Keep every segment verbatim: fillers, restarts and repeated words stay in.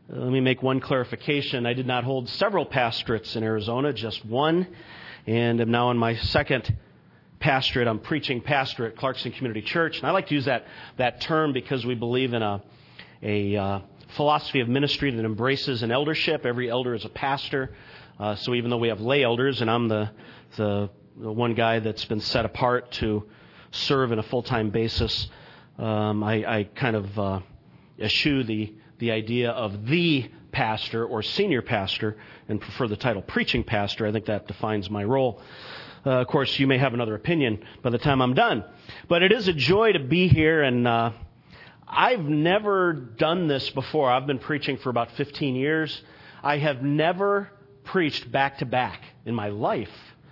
Let me make one clarification. I did not hold several pastorates in Arizona, just one, and am now in my second pastorate. I'm preaching pastor at Clarkson Community Church, and I like to use that that term because we believe in a a uh, philosophy of ministry that embraces an eldership. Every elder is a pastor. Uh, so even though we have lay elders, and I'm the, the the one guy that's been set apart to serve in a full-time basis, um, I, I kind of uh, eschew the the idea of the pastor or senior pastor and prefer the title preaching pastor. I think that defines my role. Uh, of course, you may have another opinion by the time I'm done. But it is a joy to be here, and uh, I've never done this before. I've been preaching for about fifteen years. I have never preached back-to-back in my life.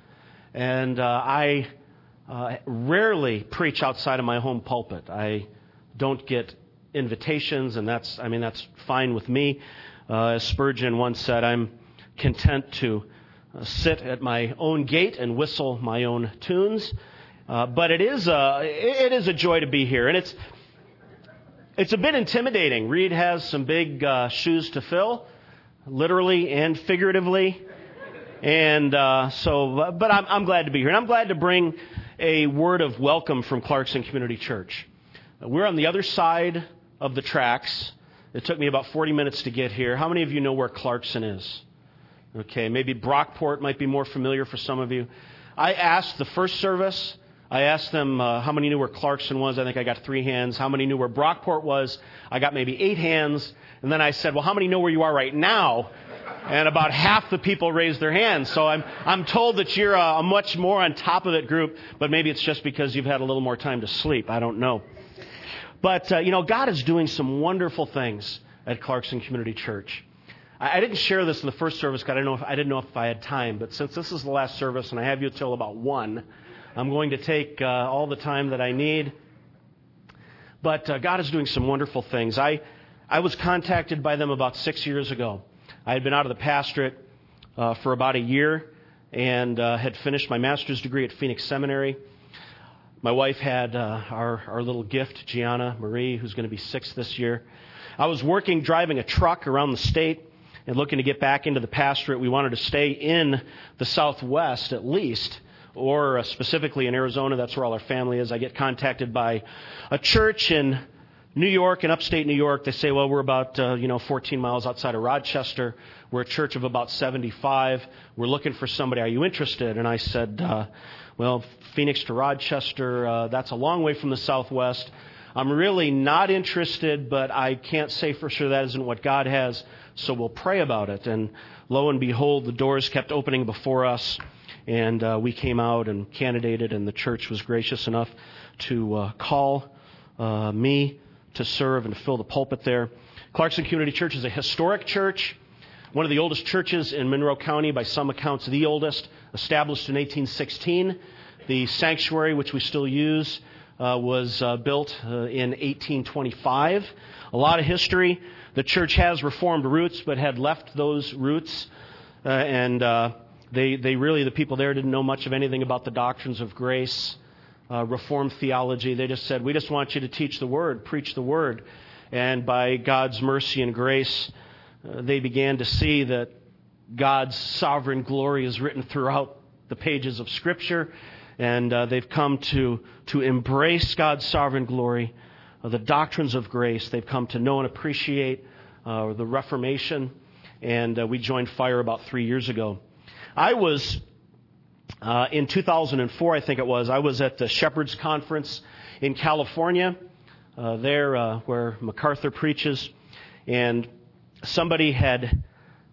And uh, I uh, rarely preach outside of my home pulpit. I don't get invitations, and that's, I mean, that's fine with me. Uh, as Spurgeon once said, I'm content to uh, sit at my own gate and whistle my own tunes. Uh, but it is a, it is a joy to be here, and it's it's a bit intimidating. Reed has some big uh, shoes to fill, literally and figuratively, and uh, so. But I'm, I'm glad to be here, and I'm glad to bring a word of welcome from Clarkson Community Church. We're on the other side of the tracks. It took me about forty minutes to get here. How many of you know where Clarkson is? Okay, maybe Brockport might be more familiar for some of you. I asked the first service, I asked them uh, how many knew where Clarkson was. I think I got three hands. How many knew where Brockport was? I got maybe eight hands. And then I said, well, how many know where you are right now? And about half the people raised their hands. So I'm I'm told that you're a, a much more on top of it group, but maybe it's just because you've had a little more time to sleep. I don't know. But, uh, you know, God is doing some wonderful things at Clarkson Community Church. I, I didn't share this in the first service because I didn't know if, I didn't know if I had time. But since this is the last service and I have you till about one, I'm going to take uh, all the time that I need. But uh, God is doing some wonderful things. I, I was contacted by them about six years ago. I had been out of the pastorate uh, for about a year and uh, had finished my master's degree at Phoenix Seminary. My wife had uh, our, our little gift, Gianna Marie, who's going to be six this year. I was working, driving a truck around the state and looking to get back into the pastorate. We wanted to stay in the Southwest at least, or uh, specifically in Arizona. That's where all our family is. I get contacted by a church in New York, in upstate New York. They say, well, we're about uh, you know fourteen miles outside of Rochester. We're a church of about seventy-five. We're looking for somebody. Are you interested? And I said, uh, well, Phoenix to Rochester, uh, that's a long way from the Southwest. I'm really not interested, but I can't say for sure that isn't what God has, so we'll pray about it. And lo and behold, the doors kept opening before us, and uh, we came out and candidated, and the church was gracious enough to uh, call uh, me to serve and to fill the pulpit there. Clarkson Community Church is a historic church, one of the oldest churches in Monroe County, by some accounts the oldest, established in eighteen sixteen. The sanctuary, which we still use, uh, was uh, built uh, in eighteen twenty-five. A lot of history. The church has Reformed roots, but had left those roots, uh, and uh, they, they really, the people there didn't know much of anything about the doctrines of grace, uh, Reformed theology. They just said, we just want you to teach the Word, preach the Word. And by God's mercy and grace, uh, they began to see that God's sovereign glory is written throughout the pages of Scripture, and uh, they've come to to embrace God's sovereign glory, uh, the doctrines of grace. They've come to know and appreciate uh, the Reformation, and uh, we joined FIRE about three years ago. I was, uh, in two thousand four, I think it was, I was at the Shepherds Conference in California, uh, there uh, where MacArthur preaches, and somebody had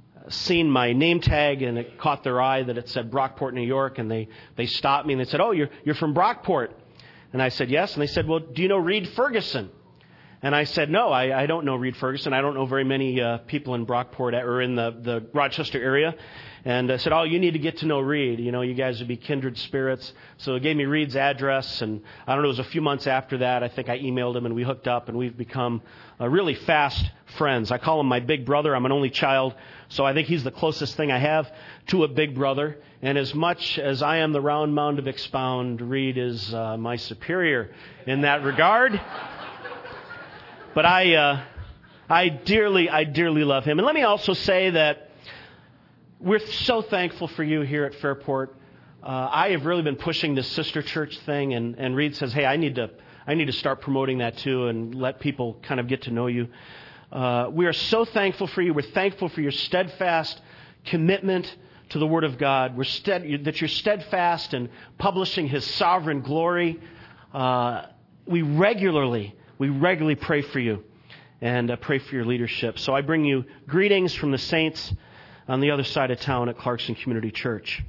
seen my name tag, and it caught their eye that it said Brockport, New York, and they, they stopped me and they said, oh, you're you're from Brockport. And I said, yes. And they said, well, do you know Reed Ferguson? And I said, no, I, I don't know Reed Ferguson. I don't know very many uh, people in Brockport or in the, the Rochester area. And I said, oh, you need to get to know Reed. You know, you guys would be kindred spirits. So they gave me Reed's address, and I don't know, it was a few months after that. I think I emailed him, and we hooked up, and we've become uh, really fast friends. I call him my big brother. I'm an only child, so I think he's the closest thing I have to a big brother. And as much as I am the round mound of expound, Reed is uh, my superior in that regard. But I... Uh, I dearly, I dearly love him. And let me also say that we're so thankful for you here at Fairport. Uh, I have really been pushing this sister church thing, and, and Reed says, hey, I need to I need to start promoting that too and let people kind of get to know you. Uh, we are so thankful for you. We're thankful for your steadfast commitment to the Word of God. We're stead, that you're steadfast in publishing His sovereign glory. Uh, we regularly, we regularly pray for you and uh, pray for your leadership. So I bring you greetings from the saints on the other side of town at Clarkson Community Church.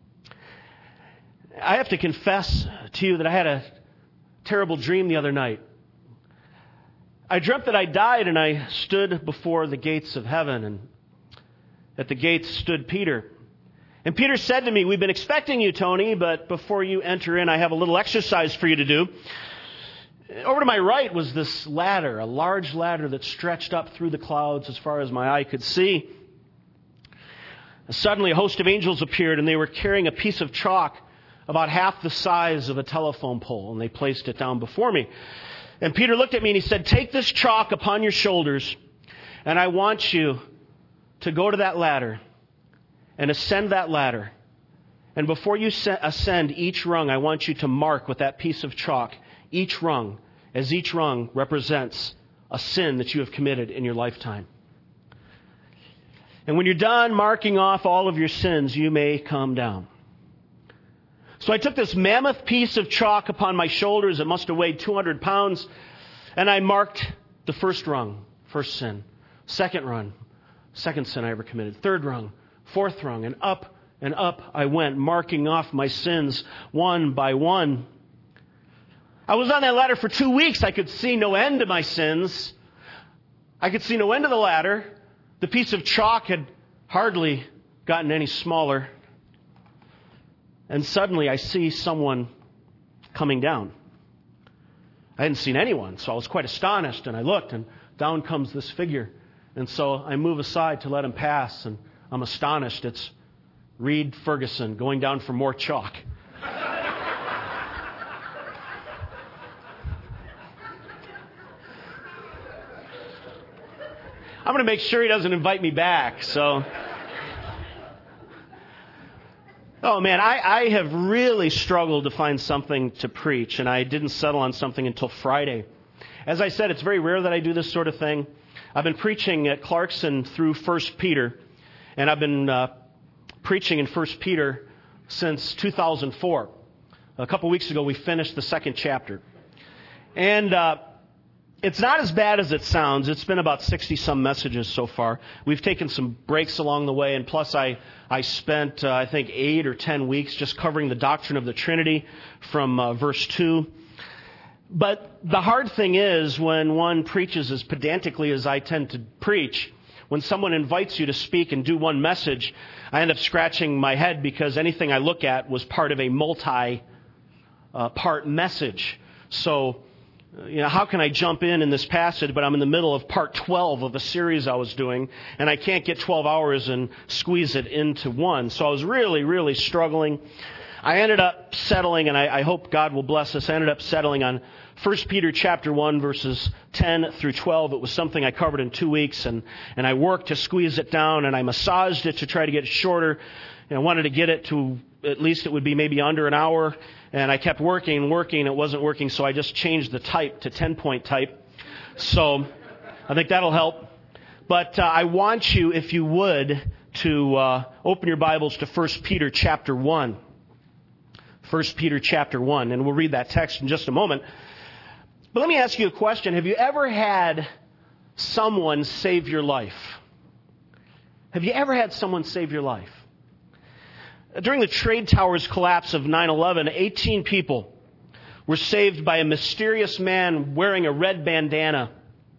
I have to confess to you that I had a terrible dream the other night. I dreamt that I died and I stood before the gates of heaven, and at the gates stood Peter. And Peter said to me, we've been expecting you, Tony, but before you enter in, I have a little exercise for you to do. Over to my right was this ladder, a large ladder that stretched up through the clouds as far as my eye could see. Suddenly, a host of angels appeared, and they were carrying a piece of chalk about half the size of a telephone pole, and they placed it down before me. And Peter looked at me and he said, take this chalk upon your shoulders, and I want you to go to that ladder and ascend that ladder. And before you ascend each rung, I want you to mark with that piece of chalk each rung, as each rung represents a sin that you have committed in your lifetime. And when you're done marking off all of your sins, you may come down. So I took this mammoth piece of chalk upon my shoulders. It must have weighed two hundred pounds. And I marked the first rung, first sin. Second rung, second sin I ever committed. Third rung, fourth rung. And up and up I went, marking off my sins one by one. I was on that ladder for two weeks. I could see no end to my sins. I could see no end to the ladder. The piece of chalk had hardly gotten any smaller. And suddenly I see someone coming down. I hadn't seen anyone, so I was quite astonished. And I looked, and down comes this figure. And so I move aside to let him pass, and I'm astonished. It's Reed Ferguson going down for more chalk. I'm going to make sure he doesn't invite me back, so... Oh man, I, I have really struggled to find something to preach, and I didn't settle on something until Friday. As I said, it's very rare that I do this sort of thing. I've been preaching at Clarkson through First Peter, and I've been uh, preaching in First Peter since two thousand four. A couple weeks ago, we finished the second chapter. And uh, it's not as bad as it sounds. It's been about sixty-some messages so far. We've taken some breaks along the way, and plus I, I spent, uh, I think, eight or ten weeks just covering the doctrine of the Trinity from uh, verse two. But the hard thing is when one preaches as pedantically as I tend to preach, when someone invites you to speak and do one message, I end up scratching my head because anything I look at was part of a multi-part uh, message. So... You know, how can I jump in in this passage, but I'm in the middle of part twelve of a series I was doing, and I can't get twelve hours and squeeze it into one. So I was really, really struggling. I ended up settling, and I, I hope God will bless us, I ended up settling on First Peter chapter one, verses ten through twelve. It was something I covered in two weeks, and, and I worked to squeeze it down, and I massaged it to try to get it shorter. You know, I wanted to get it to at least it would be maybe under an hour. And I kept working and working. It wasn't working, so I just changed the type to ten-point type. So I think that'll help. But uh, I want you, if you would, to uh, open your Bibles to First Peter chapter one. First Peter chapter one. And we'll read that text in just a moment. But let me ask you a question. Have you ever had someone save your life? Have you ever had someone save your life? During the Trade Towers collapse of nine eleven, eighteen people were saved by a mysterious man wearing a red bandana.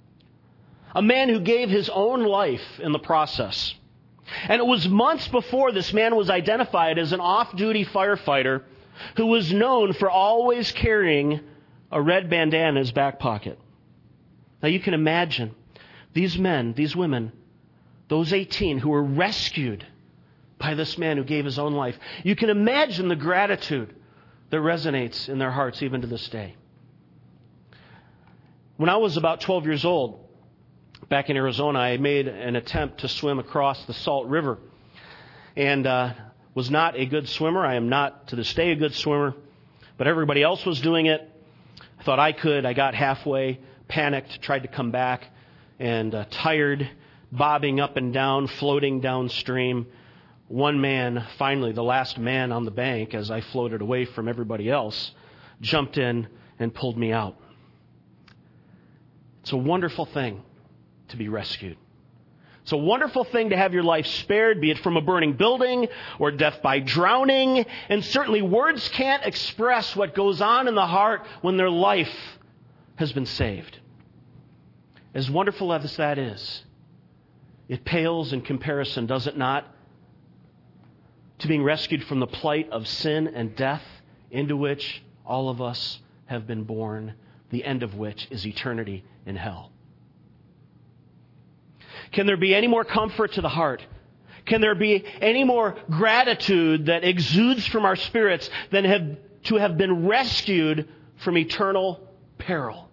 A man who gave his own life in the process. And it was months before this man was identified as an off-duty firefighter who was known for always carrying a red bandana in his back pocket. Now you can imagine these men, these women, those eighteen who were rescued by this man who gave his own life. You can imagine the gratitude that resonates in their hearts even to this day. When I was about twelve years old, back in Arizona, I made an attempt to swim across the Salt River and uh, was not a good swimmer. I am not to this day a good swimmer, but everybody else was doing it. I thought I could. I got halfway, panicked, tried to come back, and uh, tired, bobbing up and down, floating downstream. One man, finally, the last man on the bank, as I floated away from everybody else, jumped in and pulled me out. It's a wonderful thing to be rescued. It's a wonderful thing to have your life spared, be it from a burning building or death by drowning. And certainly words can't express what goes on in the heart when their life has been saved. As wonderful as that is, it pales in comparison, does it not, to being rescued from the plight of sin and death into which all of us have been born, the end of which is eternity in hell. Can there be any more comfort to the heart? Can there be any more gratitude that exudes from our spirits than have, to have been rescued from eternal peril?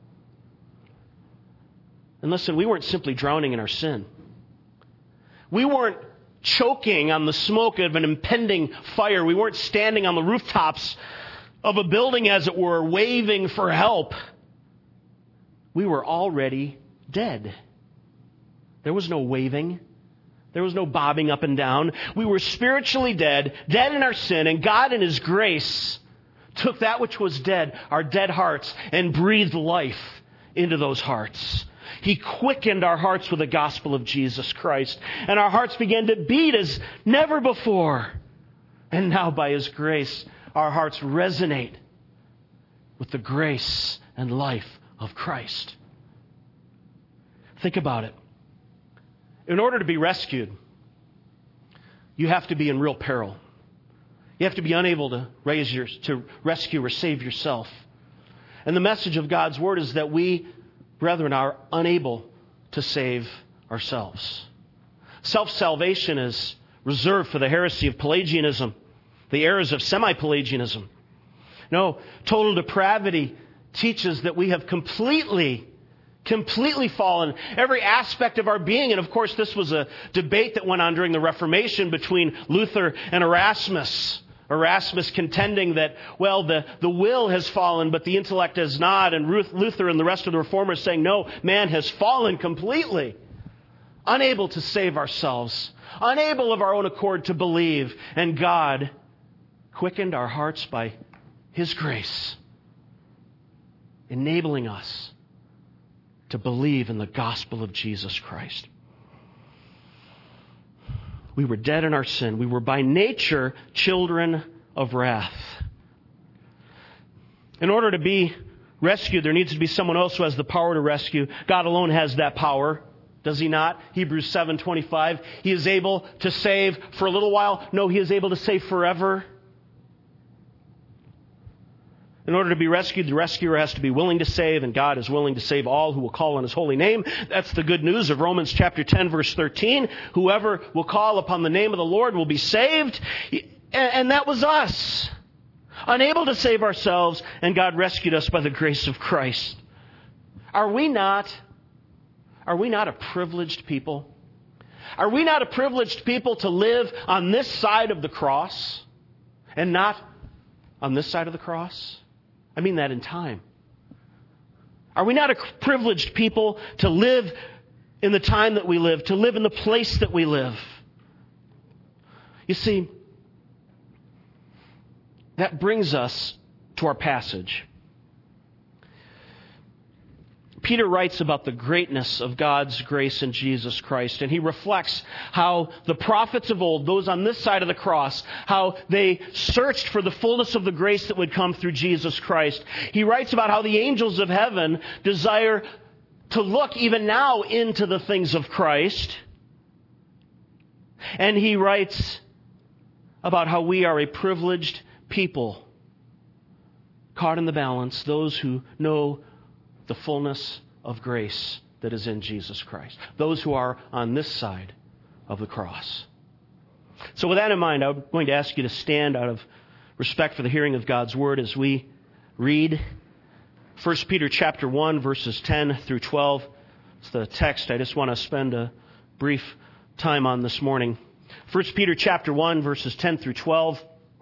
And listen, we weren't simply drowning in our sin. We weren't choking on the smoke of an impending fire. We weren't standing on the rooftops of a building, as it were, waving for help. We were already dead. There was no waving. There was no bobbing up and down. We were spiritually dead, dead in our sin, and God in His grace took that which was dead, our dead hearts, and breathed life into those hearts. He quickened our hearts with the gospel of Jesus Christ, and our hearts began to beat as never before. And now, by His grace, our hearts resonate with the grace and life of Christ. Think about it. In order to be rescued, you have to be in real peril. You have to be unable to raise your, to rescue or save yourself. And the message of God's Word is that we, brethren, are unable to save ourselves. Self-salvation is reserved for the heresy of Pelagianism, the errors of semi-Pelagianism. No, total depravity teaches that we have completely Completely fallen, every aspect of our being. And of course, this was a debate that went on during the Reformation between Luther and Erasmus. Erasmus contending that, well, the, the will has fallen, but the intellect has not. And Ruth, Luther and the rest of the Reformers saying, no, man has fallen completely. Unable to save ourselves. Unable of our own accord to believe. And God quickened our hearts by His grace, enabling us to believe in the gospel of Jesus Christ. We were dead in our sin. We were by nature children of wrath. In order to be rescued, there needs to be someone else who has the power to rescue. God alone has that power. Does He not? Hebrews seven twenty-five. He is able to save for a little while. No, He is able to save forever. In order to be rescued, the rescuer has to be willing to save, and God is willing to save all who will call on His holy name. That's the good news of Romans chapter ten, verse thirteen. Whoever will call upon the name of the Lord will be saved. And that was us. Unable to save ourselves, and God rescued us by the grace of Christ. Are we not, are we not a privileged people? Are we not a privileged people to live on this side of the cross and not on this side of the cross? I mean that in time. Are we not a privileged people to live in the time that we live, to live in the place that we live? You see, that brings us to our passage. Peter writes about the greatness of God's grace in Jesus Christ, and he reflects how the prophets of old, those on this side of the cross, how they searched for the fullness of the grace that would come through Jesus Christ. He writes about how the angels of heaven desire to look even now into the things of Christ. And he writes about how we are a privileged people, caught in the balance, those who know the fullness of grace that is in Jesus Christ. Those who are on this side of the cross. So with that in mind, I'm going to ask you to stand out of respect for the hearing of God's Word as we read First Peter chapter one, verses ten through twelve. It's the text I just want to spend a brief time on this morning. First Peter chapter one, verses ten through twelve.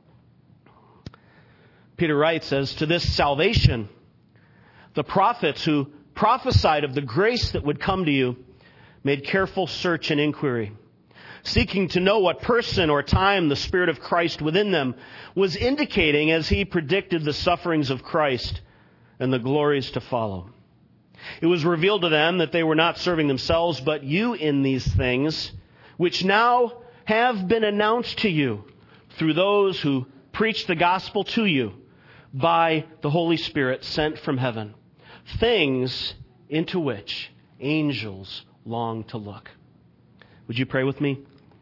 Peter writes, as to this salvation, the prophets who prophesied of the grace that would come to you made careful search and inquiry, seeking to know what person or time the Spirit of Christ within them was indicating as he predicted the sufferings of Christ and the glories to follow. It was revealed to them that they were not serving themselves, but you in these things, which now have been announced to you through those who preach the gospel to you by the Holy Spirit sent from heaven, things into which angels long to look. Would you pray with me?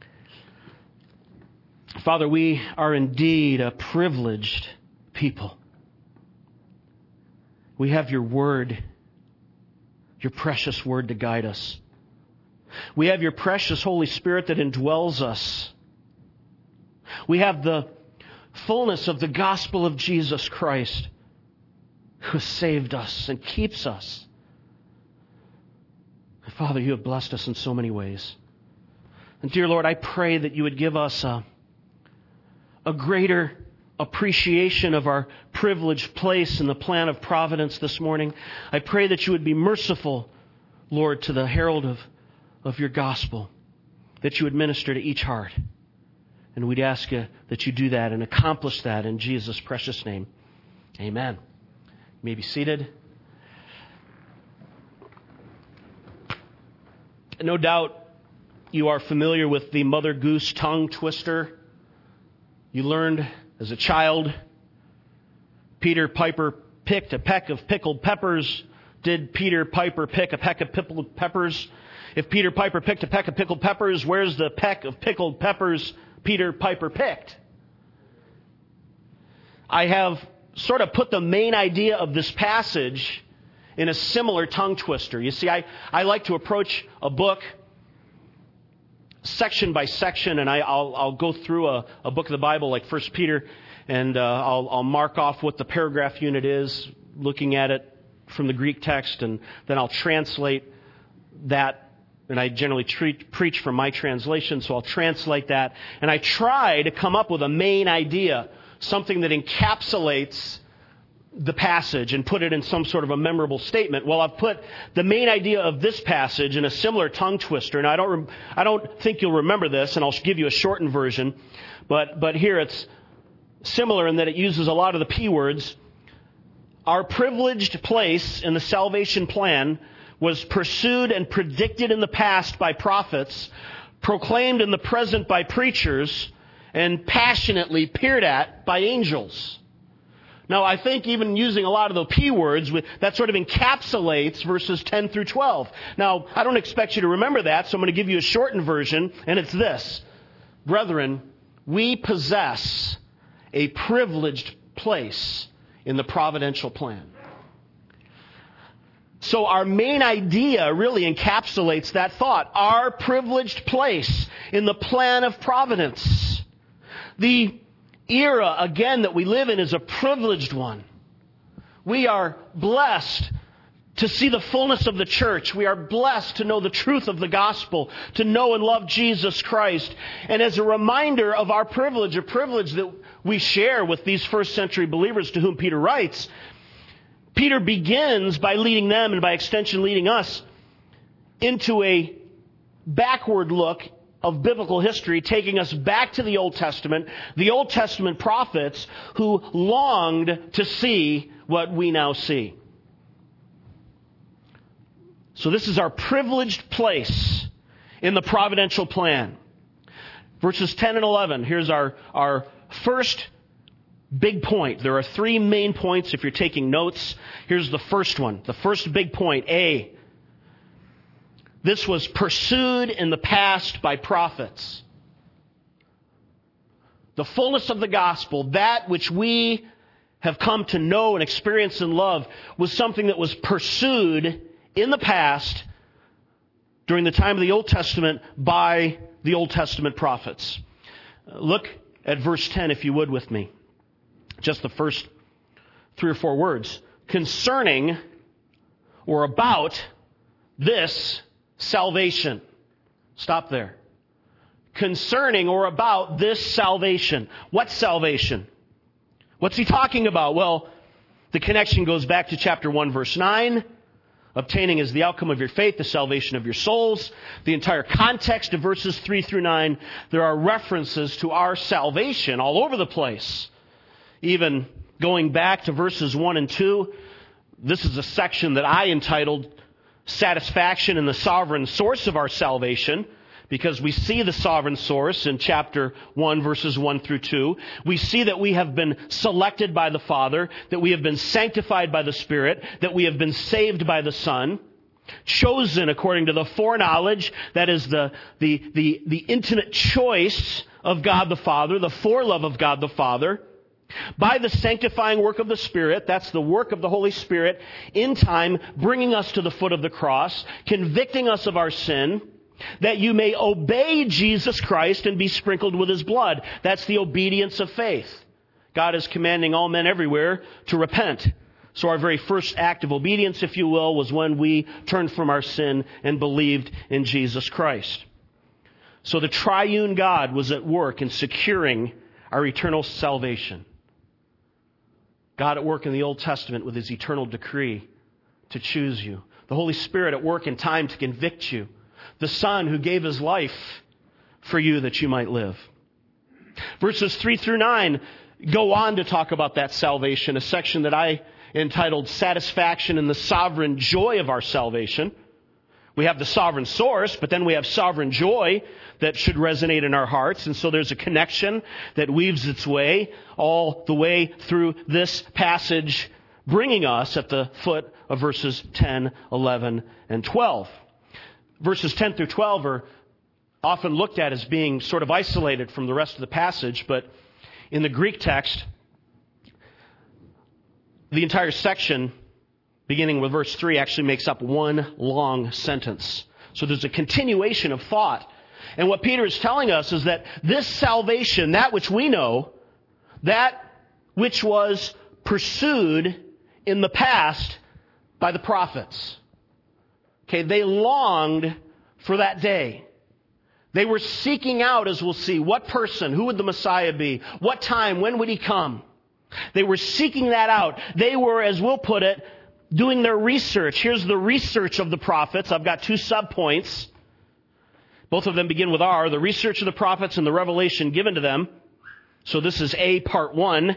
Father, we are indeed a privileged people. We have your word, your precious word to guide us. We have your precious Holy Spirit that indwells us. We have the fullness of the gospel of Jesus Christ, who has saved us and keeps us. Father, you have blessed us in so many ways. And dear Lord, I pray that you would give us a, a greater appreciation of our privileged place in the plan of providence this morning. I pray that you would be merciful, Lord, to the herald of, of your gospel, that you would minister to each heart. And we'd ask you that you do that and accomplish that in Jesus' precious name. Amen. You may be seated. No doubt you are familiar with the Mother Goose tongue twister. You learned as a child, Peter Piper picked a peck of pickled peppers. Did Peter Piper pick a peck of pickled peppers? If Peter Piper picked a peck of pickled peppers, where's the peck of pickled peppers Peter Piper picked? I have sort of put the main idea of this passage in a similar tongue twister. You see, I, I like to approach a book section by section, and I, I'll, I'll go through a, a book of the Bible like First Peter, and uh, I'll, I'll mark off what the paragraph unit is, looking at it from the Greek text, and then I'll translate that. And I generally treat, preach from my translation, so I'll translate that. And I try to come up with a main idea, something that encapsulates the passage and put it in some sort of a memorable statement. Well, I've put the main idea of this passage in a similar tongue twister. And I don't, I don't think you'll remember this, and I'll give you a shortened version. But, but here it's similar in that it uses a lot of the P words. Our privileged place in the salvation plan was pursued and predicted in the past by prophets, proclaimed in the present by preachers, and passionately peered at by angels. Now, I think even using a lot of the P words, that sort of encapsulates verses ten through twelve. Now, I don't expect you to remember that, so I'm going to give you a shortened version, and it's this. Brethren, we possess a privileged place in the providential plan. So our main idea really encapsulates that thought. Our privileged place in the plan of providence. The era, again, that we live in is a privileged one. We are blessed to see the fullness of the church. We are blessed to know the truth of the gospel, to know and love Jesus Christ. And as a reminder of our privilege, a privilege that we share with these first century believers to whom Peter writes, Peter begins by leading them, and by extension leading us, into a backward look of biblical history, taking us back to the Old Testament, the Old Testament prophets who longed to see what we now see. So this is our privileged place in the providential plan. Verses ten and eleven, here's our, our first big point. There are three main points if you're taking notes. Here's the first one. The first big point, A. This was pursued in the past by prophets. The fullness of the gospel, that which we have come to know and experience and love, was something that was pursued in the past during the time of the Old Testament by the Old Testament prophets. Look at verse ten, if you would, with me. Just the first three or four words. Concerning or about this salvation. Stop there. Concerning or about this salvation. What salvation? What's he talking about? Well, the connection goes back to chapter one, verse nine. Obtaining is the outcome of your faith, the salvation of your souls. The entire context of verses three through nine, there are references to our salvation all over the place. Even going back to verses one and two, this is a section that I entitled Satisfaction in the Sovereign Source of Our Salvation, because we see the sovereign source in chapter one, verses one through two. We see that we have been selected by the Father, that we have been sanctified by the Spirit, that we have been saved by the Son, chosen according to the foreknowledge, that is the, the, the, the intimate choice of God the Father, the forelove of God the Father, by the sanctifying work of the Spirit. That's the work of the Holy Spirit in time, bringing us to the foot of the cross, convicting us of our sin, that you may obey Jesus Christ and be sprinkled with His blood. That's the obedience of faith. God is commanding all men everywhere to repent. So our very first act of obedience, if you will, was when we turned from our sin and believed in Jesus Christ. So the triune God was at work in securing our eternal salvation. God at work in the Old Testament with His eternal decree to choose you. The Holy Spirit at work in time to convict you. The Son who gave His life for you that you might live. Verses three through nine go on to talk about that salvation, a section that I entitled Satisfaction in the Sovereign Joy of Our Salvation. We have the sovereign source, but then we have sovereign joy that should resonate in our hearts. And so there's a connection that weaves its way all the way through this passage, bringing us at the foot of verses ten, eleven, and twelve. Verses ten through twelve are often looked at as being sort of isolated from the rest of the passage, but in the Greek text, the entire section, beginning with verse three, actually makes up one long sentence. So there's a continuation of thought. And what Peter is telling us is that this salvation, that which we know, that which was pursued in the past by the prophets. Okay, they longed for that day. They were seeking out, as we'll see, what person, who would the Messiah be, what time, when would He come? They were seeking that out. They were, as we'll put it, doing their research. Here's the research of the prophets. I've got two subpoints. Both of them begin with R, the research of the prophets and the revelation given to them. So this is A, part one.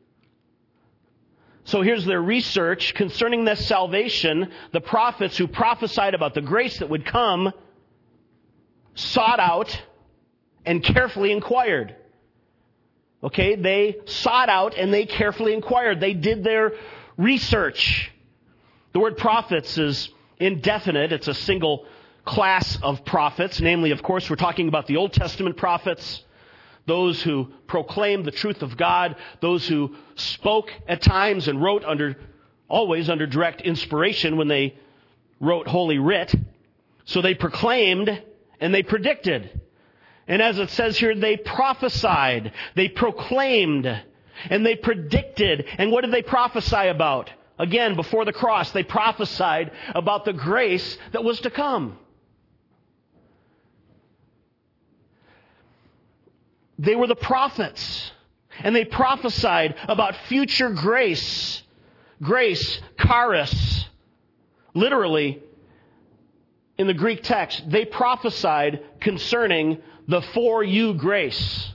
So here's their research concerning this salvation. The prophets who prophesied about the grace that would come sought out and carefully inquired. Okay, they sought out and they carefully inquired. They did their research. The word prophets is indefinite. It's a single class of prophets. Namely, of course, we're talking about the Old Testament prophets. Those who proclaimed the truth of God, those who spoke at times and wrote under, always under direct inspiration when they wrote Holy Writ. So they proclaimed and they predicted. And as it says here, they prophesied, they proclaimed, and they predicted. And what did they prophesy about? Again, before the cross, they prophesied about the grace that was to come. They were the prophets, and they prophesied about future grace. Grace, charis. Literally, in the Greek text, they prophesied concerning the for you grace.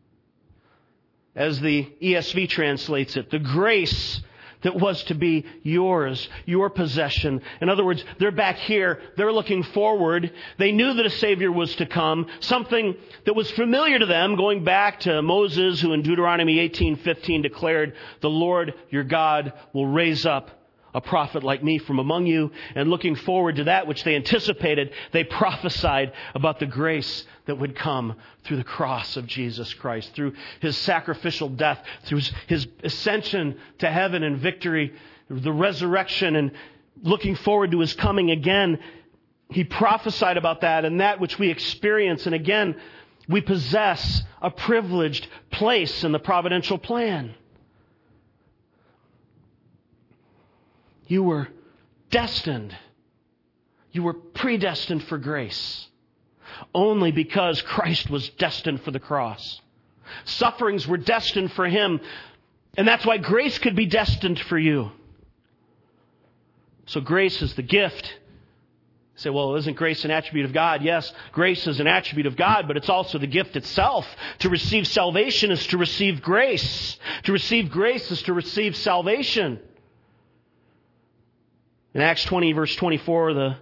As the E S V translates it, the grace that was to be yours, your possession. In other words, they're back here. They're looking forward. They knew that a Savior was to come. Something that was familiar to them, going back to Moses, who in Deuteronomy eighteen fifteen declared, "The Lord your God will raise up a prophet like me from among you." And looking forward to that which they anticipated, they prophesied about the grace that would come through the cross of Jesus Christ, through His sacrificial death, through His ascension to heaven and victory, the resurrection, and looking forward to His coming again. He prophesied about that and that which we experience. And again, we possess a privileged place in the providential plan. You were destined. You were predestined for grace only because Christ was destined for the cross. Sufferings were destined for Him, and that's why grace could be destined for you. So grace is the gift. You say, well, isn't grace an attribute of God? Yes, grace is an attribute of God, but it's also the gift itself. To receive salvation is to receive grace. To receive grace is to receive salvation. In Acts twenty, verse twenty-four, the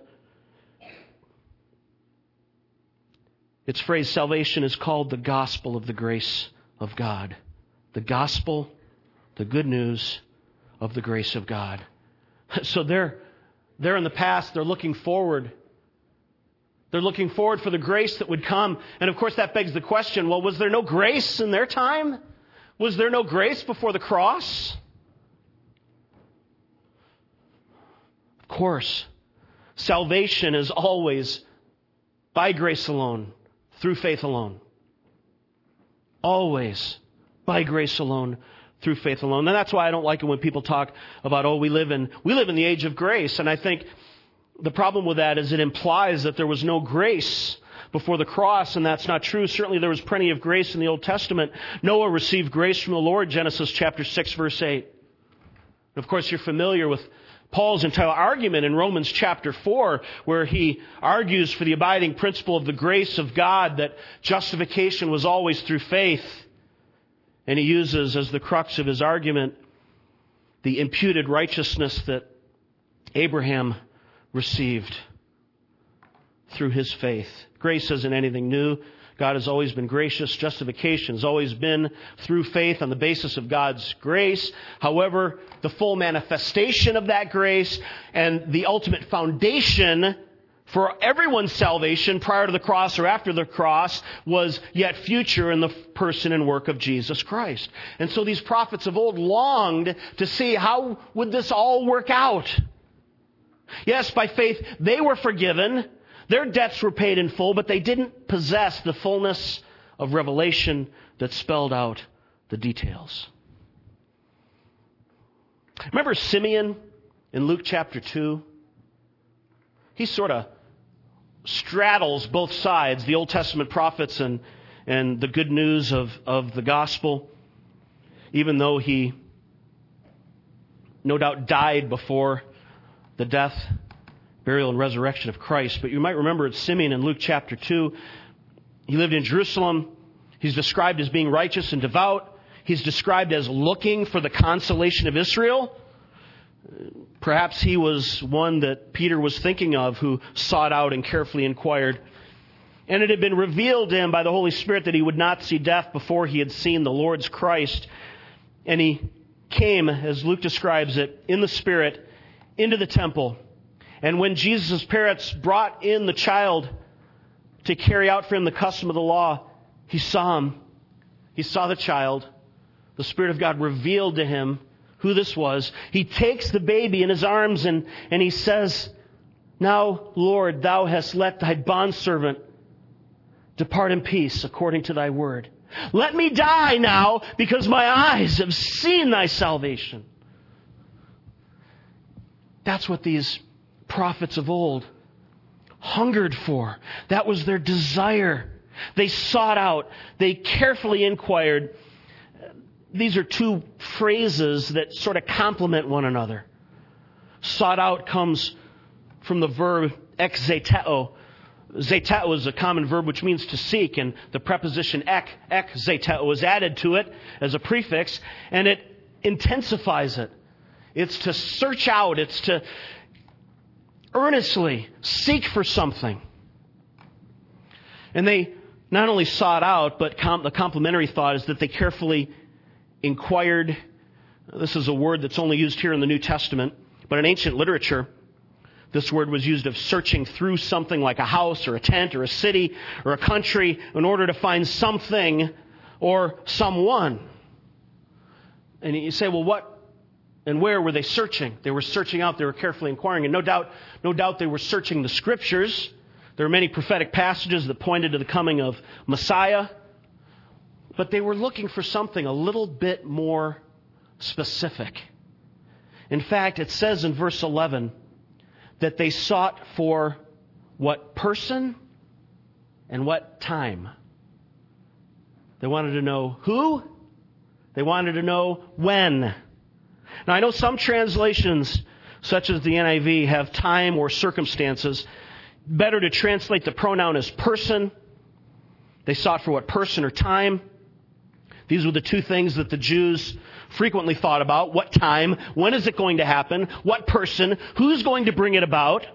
its phrase salvation is called the gospel of the grace of God. The gospel, the good news of the grace of God. So they're, they're in the past, they're looking forward. They're looking forward for the grace that would come. And of course that begs the question, well, was there no grace in their time? Was there no grace before the cross? Of course. Salvation is always by grace alone, through faith alone. Always by grace alone, through faith alone. And that's why I don't like it when people talk about, oh, we live in we live in the age of grace. And I think the problem with that is it implies that there was no grace before the cross, and that's not true. Certainly there was plenty of grace in the Old Testament. Noah received grace from the Lord, Genesis chapter six, verse eight. And of course, you're familiar with Paul's entire argument in Romans chapter four, where he argues for the abiding principle of the grace of God, that justification was always through faith. And he uses as the crux of his argument the imputed righteousness that Abraham received through his faith. Grace isn't anything new. God has always been gracious. Justification has always been through faith on the basis of God's grace. However, the full manifestation of that grace and the ultimate foundation for everyone's salvation prior to the cross or after the cross was yet future in the person and work of Jesus Christ. And so these prophets of old longed to see how would this all work out. Yes, by faith they were forgiven. Their debts were paid in full, but they didn't possess the fullness of revelation that spelled out the details. Remember Simeon in Luke chapter two? He sort of straddles both sides, the Old Testament prophets and, and the good news of, of the gospel, even though he no doubt died before the death, burial, and resurrection of Christ. But you might remember it's Simeon in Luke chapter two. He lived in Jerusalem. He's described as being righteous and devout. He's described as looking for the consolation of Israel. Perhaps he was one that Peter was thinking of, who sought out and carefully inquired. And it had been revealed to him by the Holy Spirit that he would not see death before he had seen the Lord's Christ. And he came, as Luke describes it, in the Spirit into the temple. And when Jesus' parents brought in the child to carry out for him the custom of the law, he saw him. He saw the child. The Spirit of God revealed to him who this was. He takes the baby in his arms and, and he says, "Now, Lord, thou hast let thy bondservant depart in peace according to thy word. Let me die now, because my eyes have seen thy salvation." That's what these prophets of old hungered for. That was their desire. They sought out. They carefully inquired. These are two phrases that sort of complement one another. Sought out comes from the verb exzeteo. Zeteo is a common verb which means to seek, and the preposition ek, ek zeteo, is added to it as a prefix, and it intensifies it. It's to search out. It's to earnestly seek for something. And they not only sought out, but com- the complementary thought is that they carefully inquired. This is a word that's only used here in the New Testament, but in ancient literature, this word was used of searching through something like a house or a tent or a city or a country in order to find something or someone. And you say, well, what and where were they searching? They were searching out. They were carefully inquiring. And no doubt, no doubt they were searching the Scriptures. There are many prophetic passages that pointed to the coming of Messiah. But they were looking for something a little bit more specific. In fact, it says in verse eleven that they sought for what person and what time. They wanted to know who. They wanted to know when. Now, I know some translations, such as the N I V, have time or circumstances. Better to translate the pronoun as person. They sought for what person or time. These were the two things that the Jews frequently thought about. What time? When is it going to happen? What person? Who's going to bring it about?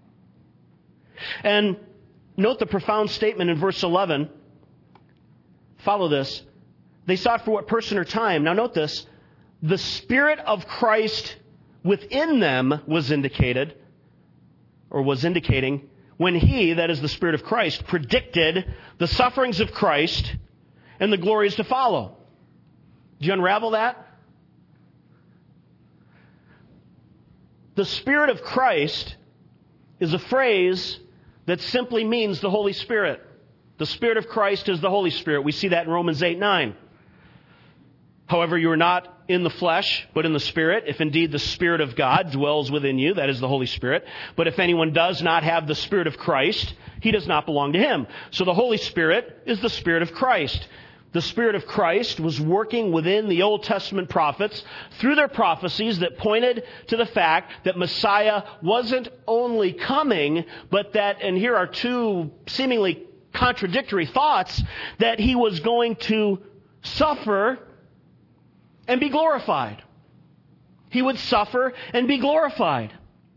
And note the profound statement in verse eleven. Follow this. They sought for what person or time. Now note this. The Spirit of Christ within them was indicated, or was indicating, when He, that is the Spirit of Christ, predicted the sufferings of Christ and the glories to follow. Do you unravel that? The Spirit of Christ is a phrase that simply means the Holy Spirit. The Spirit of Christ is the Holy Spirit. We see that in Romans eight nine. However, you are not in the flesh, but in the Spirit, if indeed the Spirit of God dwells within you, that is the Holy Spirit. But if anyone does not have the Spirit of Christ, he does not belong to Him. So the Holy Spirit is the Spirit of Christ. The Spirit of Christ was working within the Old Testament prophets through their prophecies that pointed to the fact that Messiah wasn't only coming, but that, and here are two seemingly contradictory thoughts, that He was going to suffer and be glorified. He would suffer and be glorified.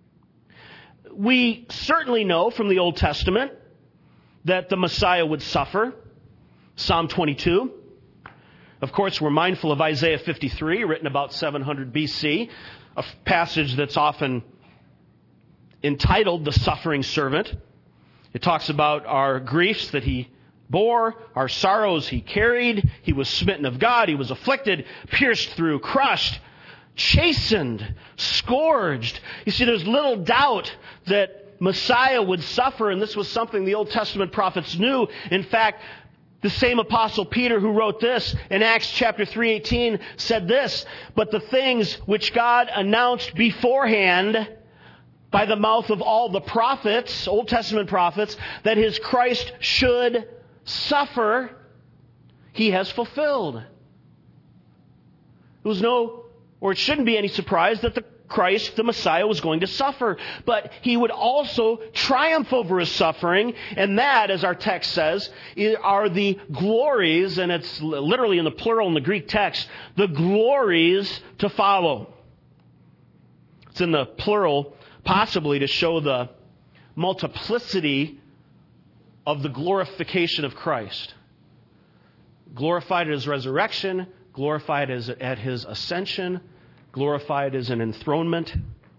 We certainly know from the Old Testament that the Messiah would suffer. Psalm twenty-two. Of course, we're mindful of Isaiah fifty-three, written about seven hundred B C, a passage that's often entitled The Suffering Servant. It talks about our griefs that He bore, our sorrows He carried. He was smitten of God. He was afflicted, pierced through, crushed, chastened, scourged. You see, there's little doubt that Messiah would suffer, and this was something the Old Testament prophets knew. In fact, the same Apostle Peter who wrote this in Acts chapter three eighteen said this, "But the things which God announced beforehand by the mouth of all the prophets," Old Testament prophets, "that His Christ should suffer, He has fulfilled." It was no, or it shouldn't be any surprise that the Christ, the Messiah, was going to suffer. But He would also triumph over His suffering. And that, as our text says, are the glories, and it's literally in the plural in the Greek text, the glories to follow. It's in the plural, possibly to show the multiplicity of the glorification of Christ. Glorified at His resurrection, glorified as at His ascension, glorified as an enthronement.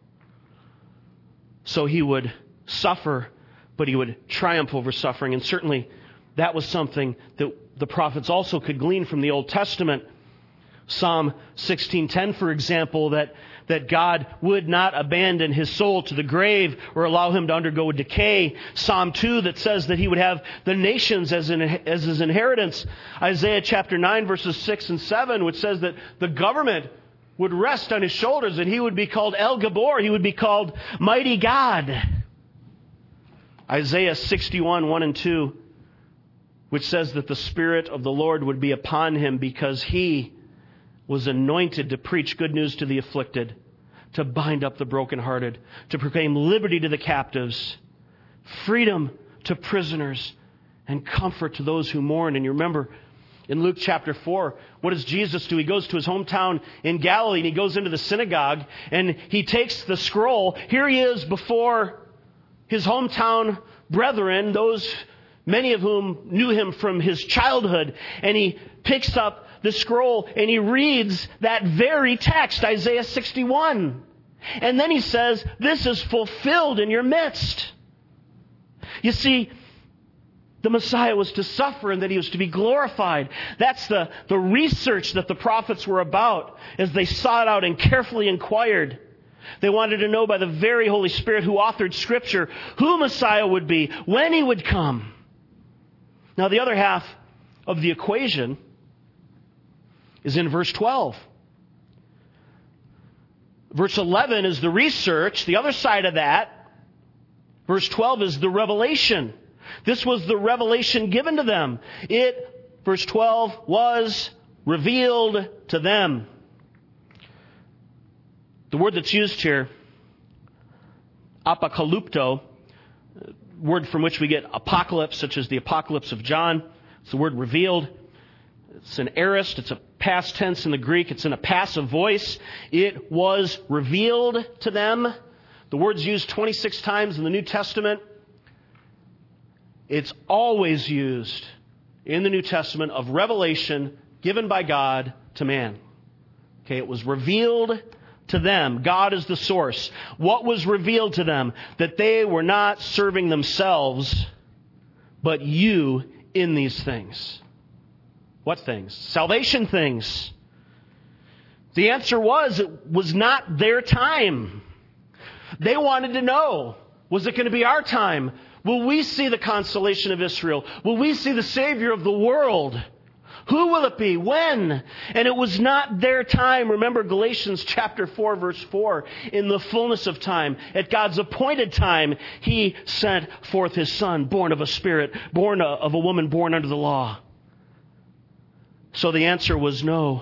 So He would suffer, but He would triumph over suffering. And certainly that was something that the prophets also could glean from the Old Testament. Psalm sixteen ten, for example, that, that God would not abandon His soul to the grave or allow Him to undergo decay. Psalm two that says that He would have the nations as, an, as His inheritance. Isaiah chapter nine verses six and seven, which says that the government would rest on His shoulders and He would be called El Gabor. He would be called Mighty God. Isaiah sixty-one, one and two, which says that the Spirit of the Lord would be upon Him because He was anointed to preach good news to the afflicted, to bind up the brokenhearted, to proclaim liberty to the captives, freedom to prisoners, and comfort to those who mourn. And you remember, in Luke chapter four, what does Jesus do? He goes to His hometown in Galilee and He goes into the synagogue and He takes the scroll. Here He is before His hometown brethren, those many of whom knew Him from His childhood. And He picks up the scroll and He reads that very text, Isaiah sixty-one. And then He says, "This is fulfilled in your midst." You see, the Messiah was to suffer and that He was to be glorified. That's the, the research that the prophets were about as they sought out and carefully inquired. They wanted to know by the very Holy Spirit who authored Scripture who Messiah would be, when He would come. Now the other half of the equation is in verse twelve. Verse eleven is the research. The other side of that Verse twelve is the revelation. This was the revelation given to them. It, verse twelve, was revealed to them. The word that's used here, apocalypto, word from which we get apocalypse, such as the apocalypse of John. It's the word revealed. It's an aorist. It's a past tense in the Greek. It's in a passive voice. It was revealed to them. The word's used twenty-six times in the New Testament. It's always used in the New Testament of revelation given by God to man. Okay, it was revealed to them. God is the source. What was revealed to them? That they were not serving themselves, but you in these things. What things? Salvation things. The answer was, it was not their time. They wanted to know, was it going to be our time? Will we see the consolation of Israel? Will we see the Savior of the world? Who will it be? When? And it was not their time. Remember Galatians chapter four, verse four. In the fullness of time, at God's appointed time, He sent forth His Son, born of a Spirit, born of a woman born under the law. So the answer was no.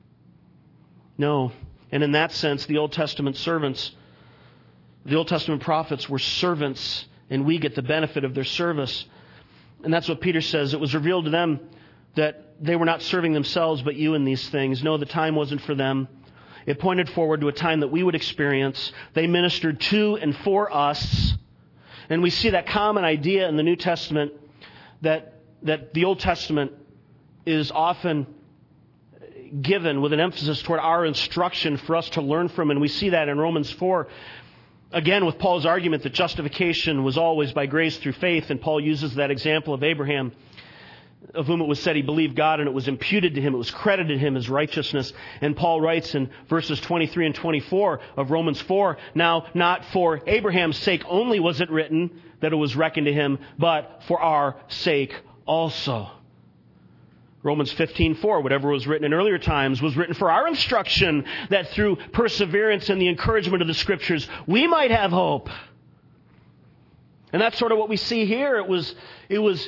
No. And in that sense, the Old Testament servants, the Old Testament prophets were servants, and we get the benefit of their service. And that's what Peter says. It was revealed to them that they were not serving themselves, but you in these things. No, the time wasn't for them. It pointed forward to a time that we would experience. They ministered to and for us. And we see that common idea in the New Testament that, that the Old Testament is often given with an emphasis toward our instruction for us to learn from. And we see that in Romans four. Again, with Paul's argument that justification was always by grace through faith. And Paul uses that example of Abraham, of whom it was said he believed God and it was imputed to him, it was credited to him as righteousness. And Paul writes in verses twenty-three and twenty-four of Romans four, now not for Abraham's sake only was it written that it was reckoned to him, but for our sake also. Romans fifteen four, whatever was written in earlier times was written for our instruction, that through perseverance and the encouragement of the Scriptures we might have hope. And that's sort of what we see here. It was, it was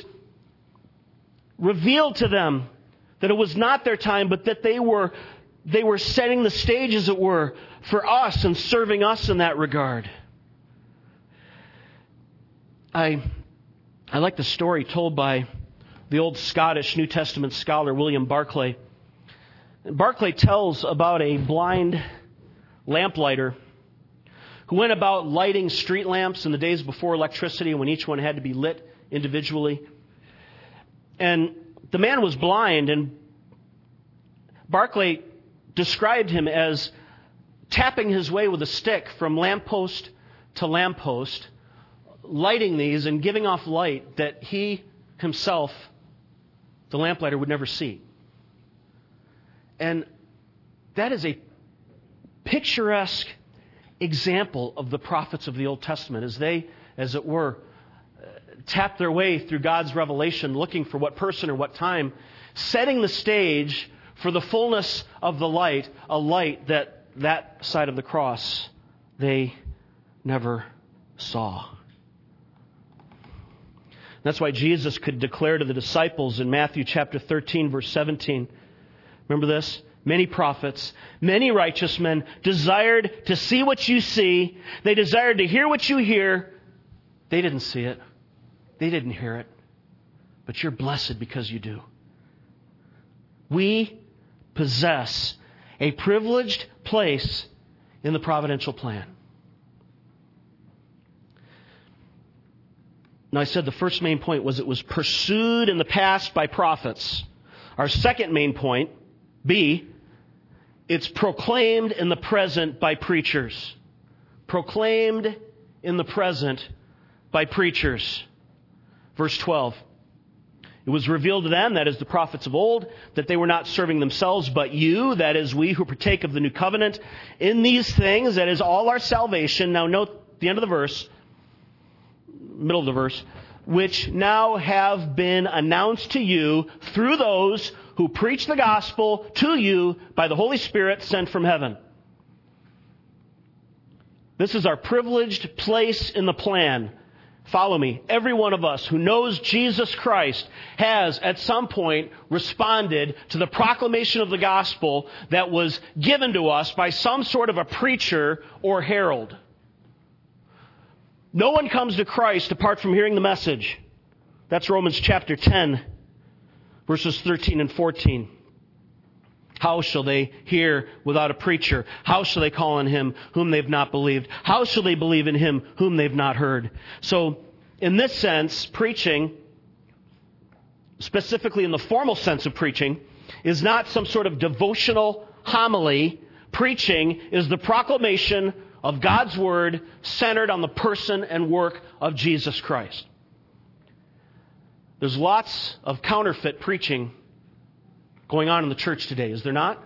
revealed to them that it was not their time, but that they were they were setting the stage, as it were, for us and serving us in that regard. I I like the story told by the old Scottish New Testament scholar William Barclay. Barclay tells about a blind lamplighter who went about lighting street lamps in the days before electricity, when each one had to be lit individually. And the man was blind, and Barclay described him as tapping his way with a stick from lamppost to lamppost, lighting these and giving off light that he himself, the lamplighter, would never see. And that is a picturesque example of the prophets of the Old Testament as they, as it were, tap their way through God's revelation, looking for what person or what time, setting the stage for the fullness of the light, a light that that side of the cross they never saw. That's why Jesus could declare to the disciples in Matthew chapter thirteen, verse seventeen, remember this? Many prophets, many righteous men desired to see what you see. They desired to hear what you hear. They didn't see it. They didn't hear it. But you're blessed because you do. We possess a privileged place in the providential plan. Now, I said the first main point was it was pursued in the past by prophets. Our second main point, B, it's proclaimed in the present by preachers. Proclaimed in the present by preachers. Verse twelve. It was revealed to them, that is the prophets of old, that they were not serving themselves, but you, that is we who partake of the new covenant, in these things, that is all our salvation. Now note the end of the verse, middle of the verse, which now have been announced to you through those who preach the gospel to you by the Holy Spirit sent from heaven. This is our privileged place in the plan. Follow me. Every one of us who knows Jesus Christ has at some point responded to the proclamation of the gospel that was given to us by some sort of a preacher or herald. No one comes to Christ apart from hearing the message. That's Romans chapter ten, verses thirteen and fourteen. How shall they hear without a preacher? How shall they call on him whom they've not believed? How shall they believe in him whom they've not heard? So, in this sense, preaching, specifically in the formal sense of preaching, is not some sort of devotional homily. Preaching is the proclamation of God's Word centered on the person and work of Jesus Christ. There's lots of counterfeit preaching going on in the church today, is there not?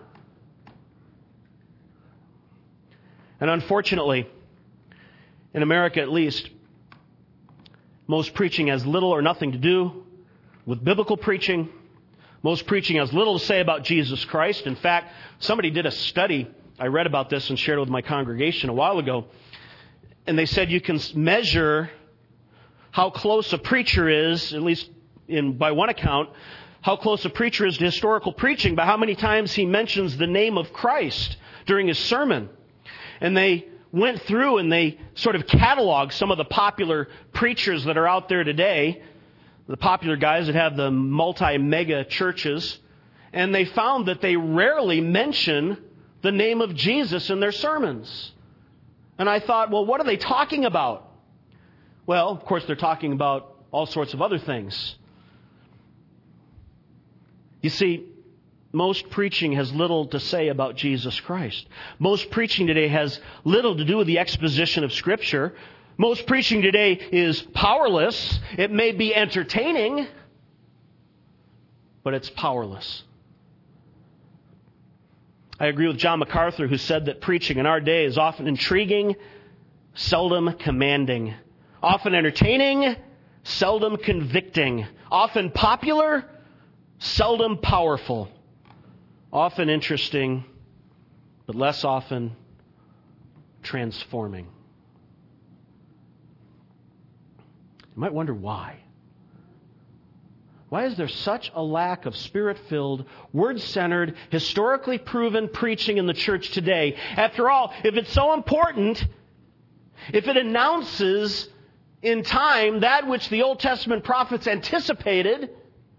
And unfortunately, in America at least, most preaching has little or nothing to do with biblical preaching. Most preaching has little to say about Jesus Christ. In fact, somebody did a study. I read about this and shared it with my congregation a while ago. And they said you can measure how close a preacher is, at least in by one account, how close a preacher is to historical preaching by how many times he mentions the name of Christ during his sermon. And they went through and they sort of cataloged some of the popular preachers that are out there today, the popular guys that have the multi-mega churches, and they found that they rarely mention the name of Jesus in their sermons. And I thought, well, what are they talking about? Well, of course, they're talking about all sorts of other things. You see, most preaching has little to say about Jesus Christ. Most preaching today has little to do with the exposition of Scripture. Most preaching today is powerless. It may be entertaining, but it's powerless. I agree with John MacArthur, who said that preaching in our day is often intriguing, seldom commanding. Often entertaining, seldom convicting. Often popular, seldom powerful. Often interesting, but less often transforming. You might wonder why. Why is there such a lack of Spirit-filled, Word-centered, historically proven preaching in the church today? After all, if it's so important, if it announces in time that which the Old Testament prophets anticipated,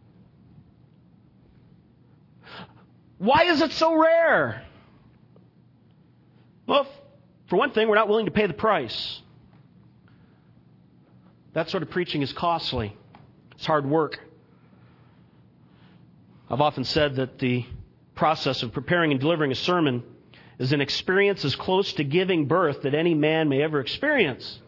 why is it so rare? Well, for one thing, we're not willing to pay the price. That sort of preaching is costly. It's hard work. I've often said that the process of preparing and delivering a sermon is an experience as close to giving birth that any man may ever experience.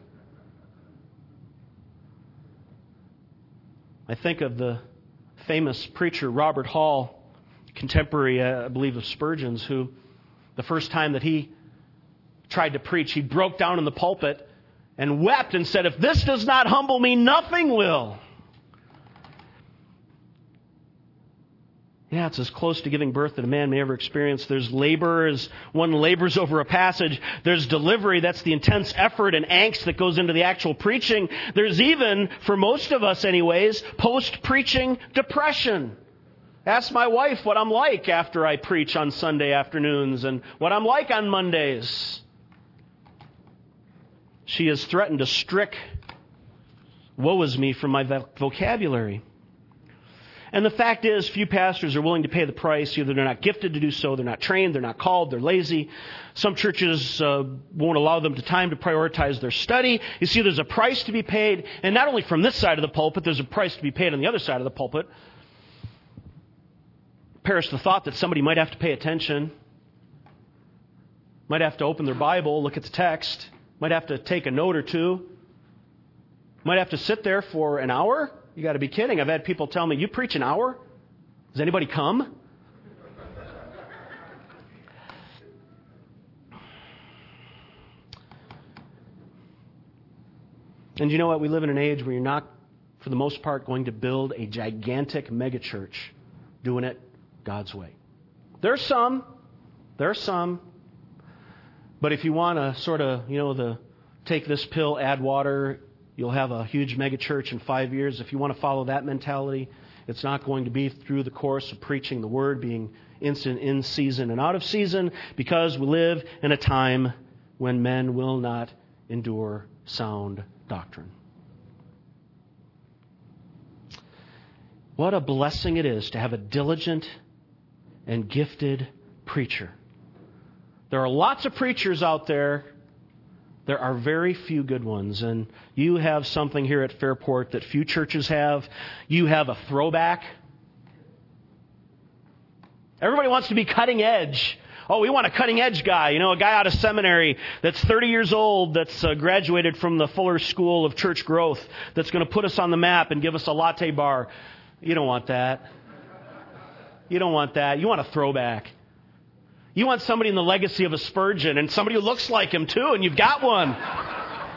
I think of the famous preacher Robert Hall, contemporary, uh, I believe, of Spurgeon's, who the first time that he tried to preach, he broke down in the pulpit and wept and said, "If this does not humble me, nothing will." Yeah, it's as close to giving birth that a man may ever experience. There's labor as one labors over a passage. There's delivery. That's the intense effort and angst that goes into the actual preaching. There's even, for most of us anyways, post-preaching depression. Ask my wife what I'm like after I preach on Sunday afternoons and what I'm like on Mondays. She has threatened to strike "woe is me" from my vocabulary. And the fact is, few pastors are willing to pay the price. Either they're not gifted to do so, they're not trained, they're not called, they're lazy. Some churches uh, won't allow them the time to prioritize their study. You see, there's a price to be paid, and not only from this side of the pulpit, there's a price to be paid on the other side of the pulpit. Perish the thought that somebody might have to pay attention, might have to open their Bible, look at the text, might have to take a note or two, might have to sit there for an hour. You got to be kidding. I've had people tell me, "You preach an hour? Does anybody come?" And you know what? We live in an age where you're not, for the most part, going to build a gigantic megachurch doing it God's way. There's some. There's some. But if you want to sort of, you know, the take this pill, add water, you'll have a huge mega church in five years. If you want to follow that mentality, it's not going to be through the course of preaching the Word, being instant in season and out of season, because we live in a time when men will not endure sound doctrine. What a blessing it is to have a diligent and gifted preacher. There are lots of preachers out there. There are very few good ones. And you have something here at Fairport that few churches have. You have a throwback. Everybody wants to be cutting edge. Oh, we want a cutting edge guy. You know, a guy out of seminary that's thirty years old, that's uh, graduated from the Fuller School of Church Growth, that's going to put us on the map and give us a latte bar. You don't want that. You don't want that. You want a throwback. You want somebody in the legacy of a Spurgeon, and somebody who looks like him too, and you've got one. I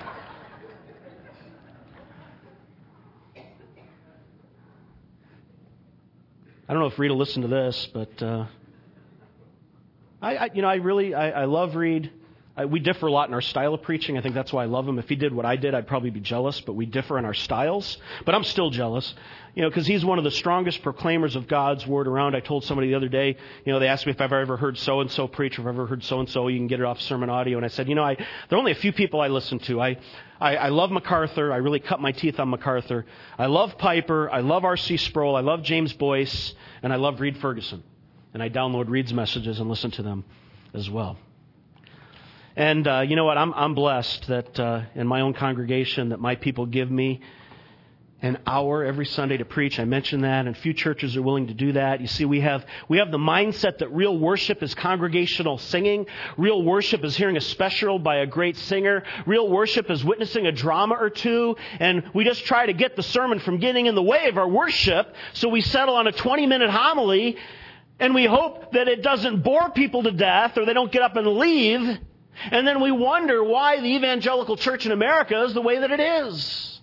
don't know if Rita listened to this, but uh, I, I, you know, I really, I, I love Reed. I, we differ a lot in our style of preaching. I think that's why I love him. If he did what I did, I'd probably be jealous, but we differ in our styles. But I'm still jealous, you know, because he's one of the strongest proclaimers of God's Word around. I told somebody the other day, you know, they asked me if I've ever heard so-and-so preach, or if I've ever heard so-and-so. You can get it off sermon audio. And I said, you know, I, there are only a few people I listen to. I, I, I love MacArthur. I really cut my teeth on MacArthur. I love Piper. I love R C Sproul. I love James Boyce. And I love Reed Ferguson. And I download Reed's messages and listen to them as well. And uh, you know what? I'm I'm blessed that uh, in my own congregation that my people give me an hour every Sunday to preach. I mentioned that, and few churches are willing to do that. You see, we have we have the mindset that real worship is congregational singing. Real worship is hearing a special by a great singer. Real worship is witnessing a drama or two, and we just try to get the sermon from getting in the way of our worship, so we settle on a twenty-minute homily, and we hope that it doesn't bore people to death or they don't get up and leave. And then we wonder why the evangelical church in America is the way that it is.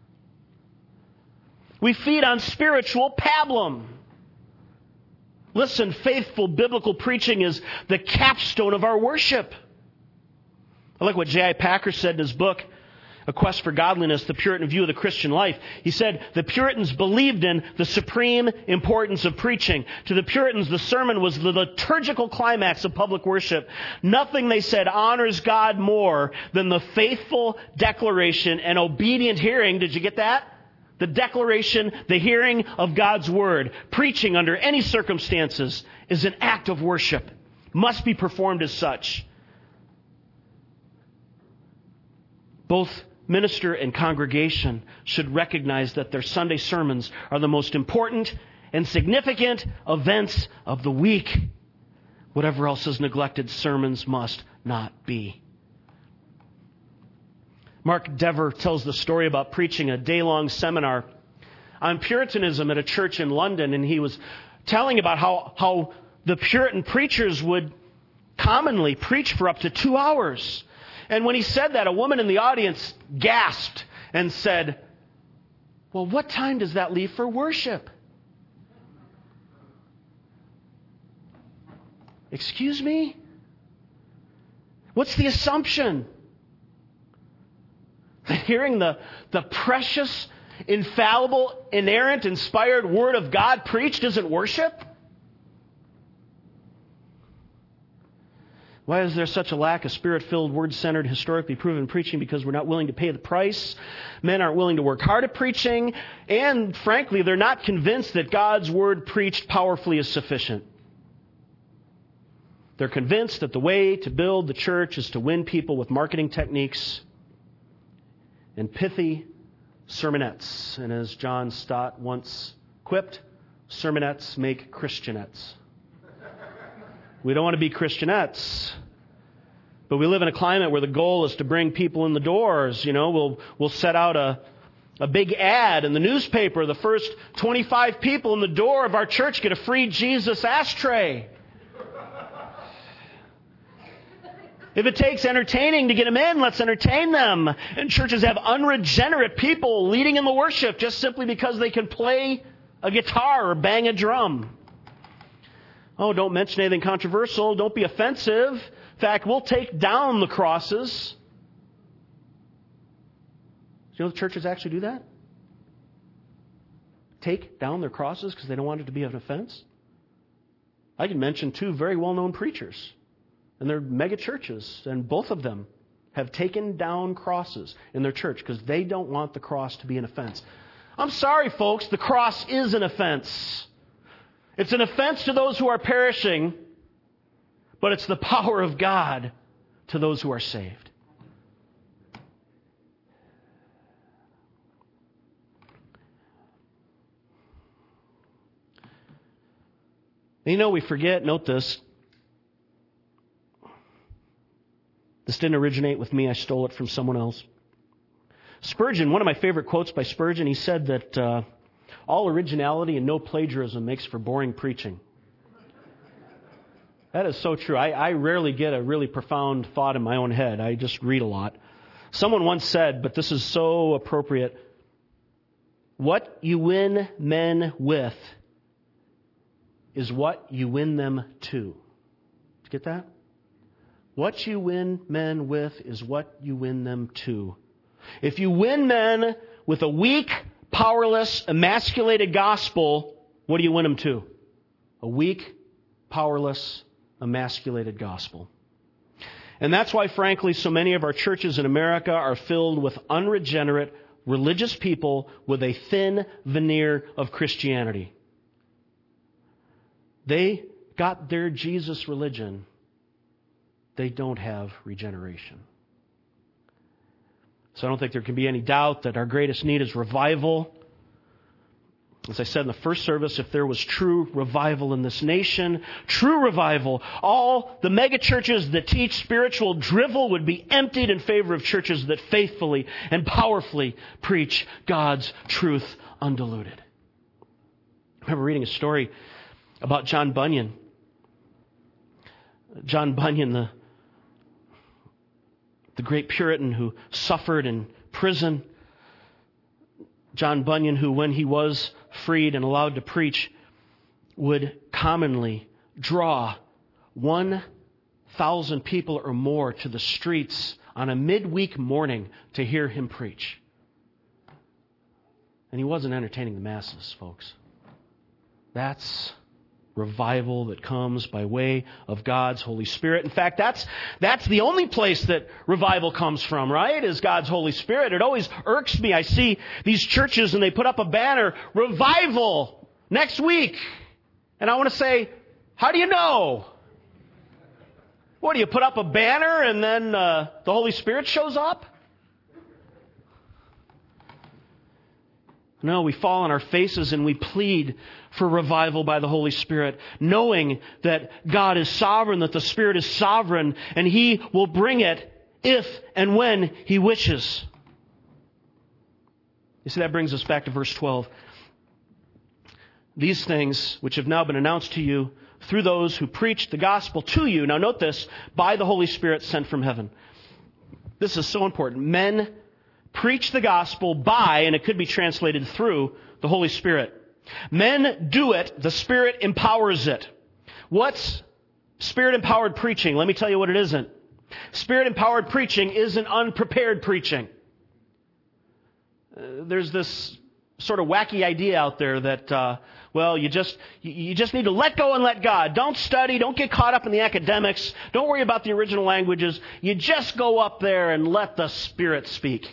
We feed on spiritual pablum. Listen, faithful biblical preaching is the capstone of our worship. I like what J I Packer said in his book, A Quest for Godliness, The Puritan View of the Christian Life. He said, the Puritans believed in the supreme importance of preaching. To the Puritans, the sermon was the liturgical climax of public worship. Nothing, they said, honors God more than the faithful declaration and obedient hearing. Did you get that? The declaration, the hearing of God's Word. Preaching under any circumstances is an act of worship. Must be performed as such. Both minister and congregation should recognize that their Sunday sermons are the most important and significant events of the week. Whatever else is neglected, sermons must not be. Mark Dever tells the story about preaching a day-long seminar on Puritanism at a church in London, and he was telling about how, how the Puritan preachers would commonly preach for up to two hours. And when he said that, a woman in the audience gasped and said, well, what time does that leave for worship? Excuse me? What's the assumption? That hearing the, the precious, infallible, inerrant, inspired Word of God preached isn't worship? Why is there such a lack of Spirit-filled, Word-centered, historically proven preaching? Because we're not willing to pay the price. Men aren't willing to work hard at preaching. And, frankly, they're not convinced that God's Word preached powerfully is sufficient. They're convinced that the way to build the church is to win people with marketing techniques and pithy sermonettes. And as John Stott once quipped, sermonettes make Christianettes. We don't want to be Christianettes. But we live in a climate where the goal is to bring people in the doors. You know, we'll we'll set out a, a big ad in the newspaper. The first twenty-five people in the door of our church get a free Jesus ashtray. If it takes entertaining to get them in, let's entertain them. And churches have unregenerate people leading in the worship just simply because they can play a guitar or bang a drum. Oh, don't mention anything controversial. Don't be offensive. In fact, we'll take down the crosses. You know the churches actually do that? Take down their crosses because they don't want it to be an offense? I can mention two very well-known preachers, and they're mega churches, and both of them have taken down crosses in their church because they don't want the cross to be an offense. I'm sorry, folks, the cross is an offense. It's an offense to those who are perishing, but it's the power of God to those who are saved. And you know, we forget, note this. This didn't originate with me. I stole it from someone else. Spurgeon, one of my favorite quotes by Spurgeon, he said that uh, all originality and no plagiarism makes for boring preaching. That is so true. I, I rarely get a really profound thought in my own head. I just read a lot. Someone once said, but this is so appropriate, what you win men with is what you win them to. Did you get that? What you win men with is what you win them to. If you win men with a weak, powerless, emasculated gospel, what do you win them to? A weak, powerless, emasculated gospel. And that's why, frankly, so many of our churches in America are filled with unregenerate, religious people with a thin veneer of Christianity. They got their Jesus religion. They don't have regeneration. So I don't think there can be any doubt that our greatest need is revival. As I said in the first service, if there was true revival in this nation, true revival, all the mega churches that teach spiritual drivel would be emptied in favor of churches that faithfully and powerfully preach God's truth undiluted. I remember reading a story about John Bunyan. John Bunyan, the, the great Puritan who suffered in prison. John Bunyan, who when he was freed and allowed to preach, would commonly draw one thousand people or more to the streets on a midweek morning to hear him preach. And he wasn't entertaining the masses, folks. That's revival that comes by way of God's Holy Spirit. In fact, that's that's the only place that revival comes from, right? Is God's Holy Spirit. It always irks me. I see these churches and they put up a banner, revival next week. And I want to say, how do you know? What, do you put up a banner and then uh, the Holy Spirit shows up? No, we fall on our faces and we plead for revival by the Holy Spirit, knowing that God is sovereign, that the Spirit is sovereign, and He will bring it if and when He wishes. You see, that brings us back to verse twelve. These things which have now been announced to you through those who preach the gospel to you, now note this, by the Holy Spirit sent from heaven. This is so important. Men preach the gospel by, and it could be translated through, the Holy Spirit. Men do it, the Spirit empowers it. What's Spirit-empowered preaching? Let me tell you what it isn't. Spirit-empowered preaching isn't unprepared preaching. Uh, there's this sort of wacky idea out there that, uh, well, you just you just need to let go and let God. Don't study. Don't get caught up in the academics. Don't worry about the original languages. You just go up there and let the Spirit speak.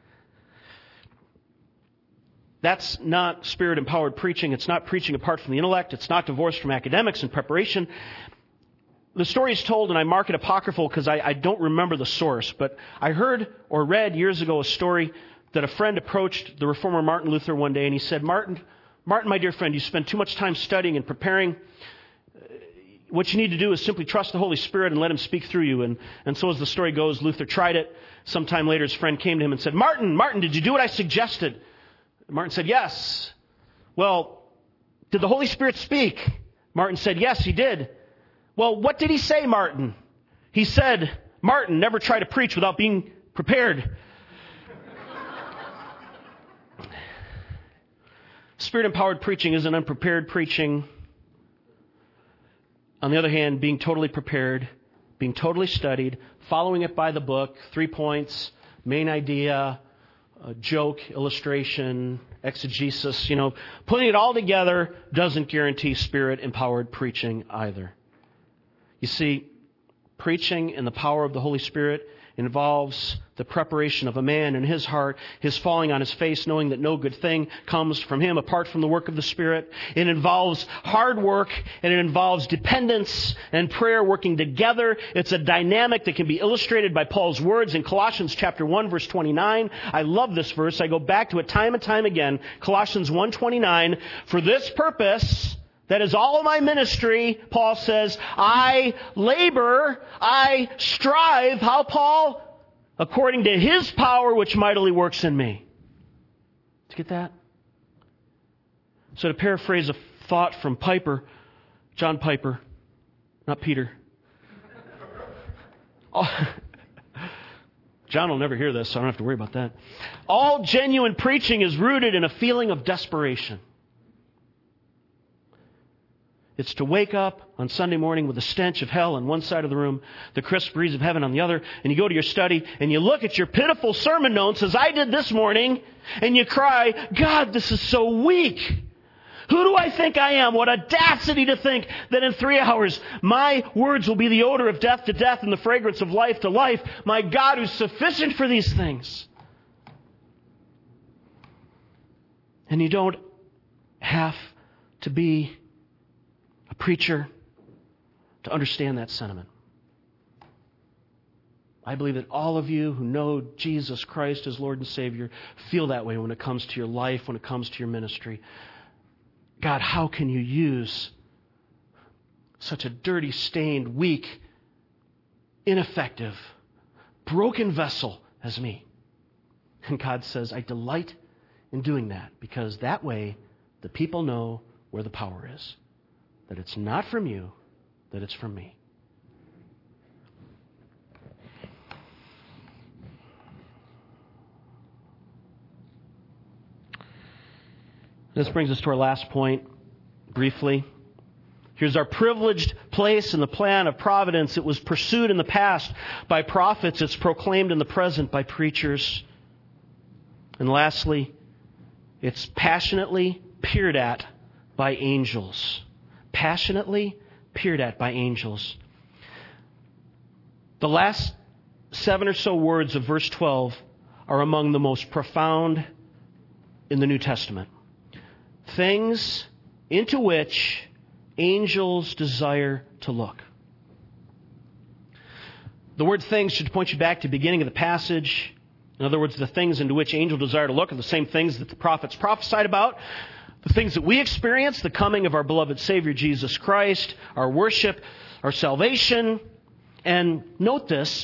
That's not Spirit-empowered preaching. It's not preaching apart from the intellect. It's not divorced from academics and preparation. The story is told, and I mark it apocryphal because I, I don't remember the source, but I heard or read years ago a story that a friend approached the reformer Martin Luther one day, and he said, Martin, Martin, my dear friend, you spend too much time studying and preparing. What you need to do is simply trust the Holy Spirit and let Him speak through you. And, and so as the story goes, Luther tried it. Sometime later, his friend came to him and said, Martin, Martin, did you do what I suggested? Martin said, yes. Well, did the Holy Spirit speak? Martin said, yes, He did. Well, what did He say, Martin? He said, Martin, never try to preach without being prepared. Spirit-empowered preaching isn't unprepared preaching. On the other hand, being totally prepared, being totally studied, following it by the book, three points, main idea, a joke, illustration, exegesis. You know, putting it all together doesn't guarantee Spirit-empowered preaching either. You see, preaching in the power of the Holy Spirit involves the preparation of a man in his heart, his falling on his face, knowing that no good thing comes from him apart from the work of the Spirit. It involves hard work, and it involves dependence and prayer working together. It's a dynamic that can be illustrated by Paul's words in Colossians chapter one, verse twenty-nine. I love this verse. I go back to it time and time again. Colossians one twenty-nine. For this purpose, that is all of my ministry, Paul says, I labor, I strive. How, Paul? According to His power which mightily works in me. Did you get that? So to paraphrase a thought from Piper, John Piper, not Peter. Oh, John will never hear this, so I don't have to worry about that. All genuine preaching is rooted in a feeling of desperation. It's to wake up on Sunday morning with the stench of hell on one side of the room, the crisp breeze of heaven on the other, and you go to your study and you look at your pitiful sermon notes, as I did this morning, and you cry, God, this is so weak. Who do I think I am? What audacity to think that in three hours my words will be the odor of death to death and the fragrance of life to life. My God, who's sufficient for these things. And you don't have to be preacher to understand that sentiment. I believe that all of you who know Jesus Christ as Lord and Savior feel that way when it comes to your life, when it comes to your ministry. God, how can you use such a dirty, stained, weak, ineffective, broken vessel as me? And God says, I delight in doing that, because that way the people know where the power is. That it's not from you, that it's from me. This brings us to our last point, briefly. Here's our privileged place in the plan of providence. It was pursued in the past by prophets. It's proclaimed in the present by preachers. And lastly, it's passionately peered at by angels. Passionately peered at by angels. The last seven or so words of verse twelve are among the most profound in the New Testament. Things into which angels desire to look. The word things should point you back to the beginning of the passage. In other words, the things into which angels desire to look are the same things that the prophets prophesied about. The things that we experience, the coming of our beloved Savior Jesus Christ, our worship, our salvation. And note this,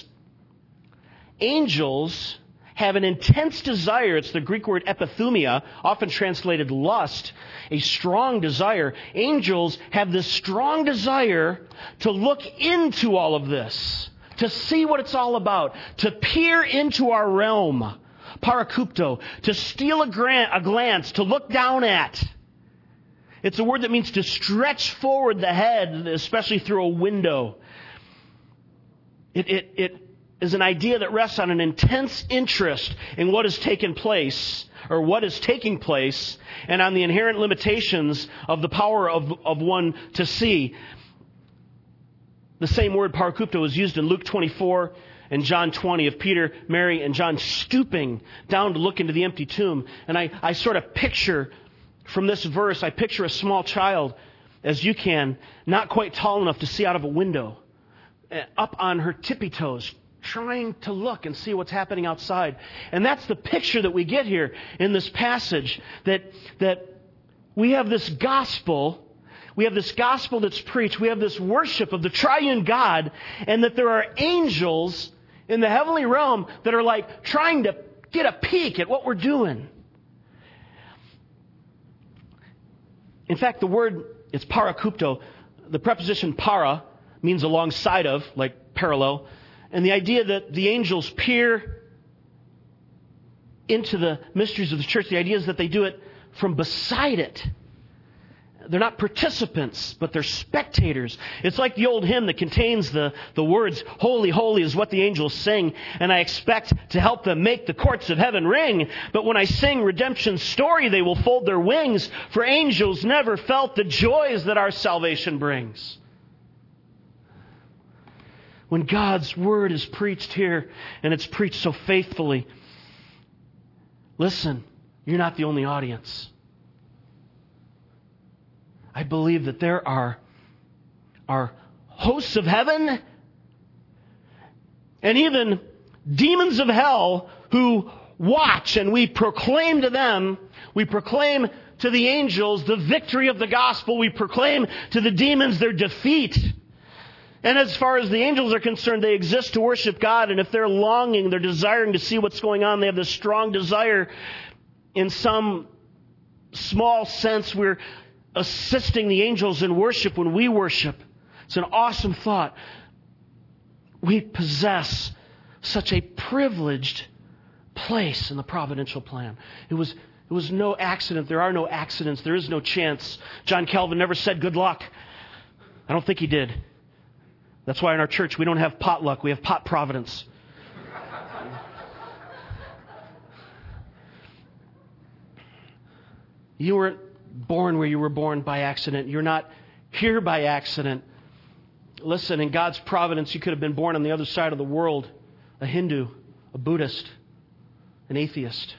angels have an intense desire. It's the Greek word epithumia, often translated lust, a strong desire. Angels have this strong desire to look into all of this, to see what it's all about, to peer into our realm. Parakupto, to steal a, grant, a glance, to look down at. It's a word that means to stretch forward the head, especially through a window. It, it, it is an idea that rests on an intense interest in what has taken place, or what is taking place, and on the inherent limitations of the power of, of one to see. The same word, parakupto, is used in Luke twenty-four and John twenty of Peter, Mary, and John stooping down to look into the empty tomb. And I, I sort of picture, from this verse, I picture a small child, as you can, not quite tall enough to see out of a window, up on her tippy toes, trying to look and see what's happening outside. And that's the picture that we get here in this passage, that, that we have this gospel. We have this gospel that's preached. We have this worship of the triune God, and that there are angels in the heavenly realm that are like trying to get a peek at what we're doing. In fact, the word, it's parakupto. The preposition para means alongside of, like parallel. And the idea that the angels peer into the mysteries of the church, the idea is that they do it from beside it. they're not participants, but they're spectators. It's like the old hymn that contains the, the words, "Holy, holy" is what the angels sing, and I expect to help them make the courts of heaven ring. But when I sing redemption's story, they will fold their wings, for angels never felt the joys that our salvation brings. When God's Word is preached here, and it's preached so faithfully, listen, you're not the only audience. I believe that there are, are hosts of heaven and even demons of hell who watch, and we proclaim to them, we proclaim to the angels the victory of the gospel. We proclaim to the demons their defeat. And as far as the angels are concerned, they exist to worship God. And if they're longing, they're desiring to see what's going on, they have this strong desire. In some small sense, we're assisting the angels in worship when we worship. It's an awesome thought. We possess such a privileged place in the providential plan. It was, it was no accident. There are no accidents. There is no chance. John Calvin never said good luck. I don't think he did. That's why in our church we don't have potluck. We have pot providence. You weren't born where you were born by accident. You're not here by accident. Listen, in God's providence, you could have been born on the other side of the world, a Hindu, a Buddhist, an atheist.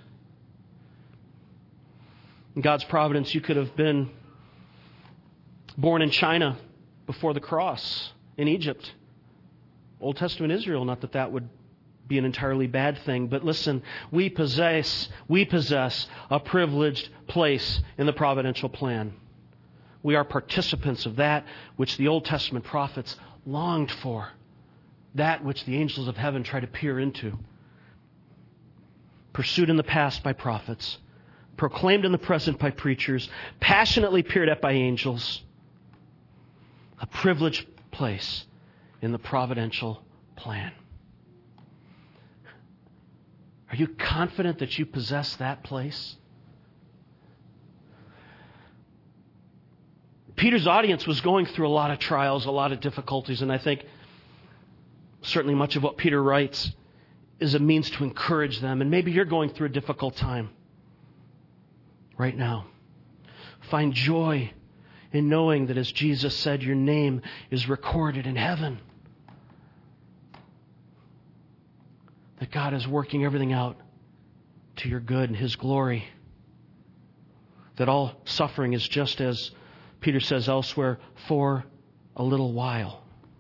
In God's providence, you could have been born in China before the cross, in Egypt, Old Testament Israel. Not that that would be an entirely bad thing, but listen, we possess, we possess a privileged place in the providential plan. We are participants of that which the Old Testament prophets longed for, that which the angels of heaven try to peer into. Pursued in the past by prophets, proclaimed in the present by preachers, passionately peered at by angels. A privileged place in the providential plan. Are you confident that you possess that place? Peter's audience was going through a lot of trials, a lot of difficulties, and I think certainly much of what Peter writes is a means to encourage them. And maybe you're going through a difficult time right now. Find joy in knowing that, as Jesus said, your name is recorded in heaven. That God is working everything out to your good and His glory. That all suffering is just as Peter says elsewhere, for a little while.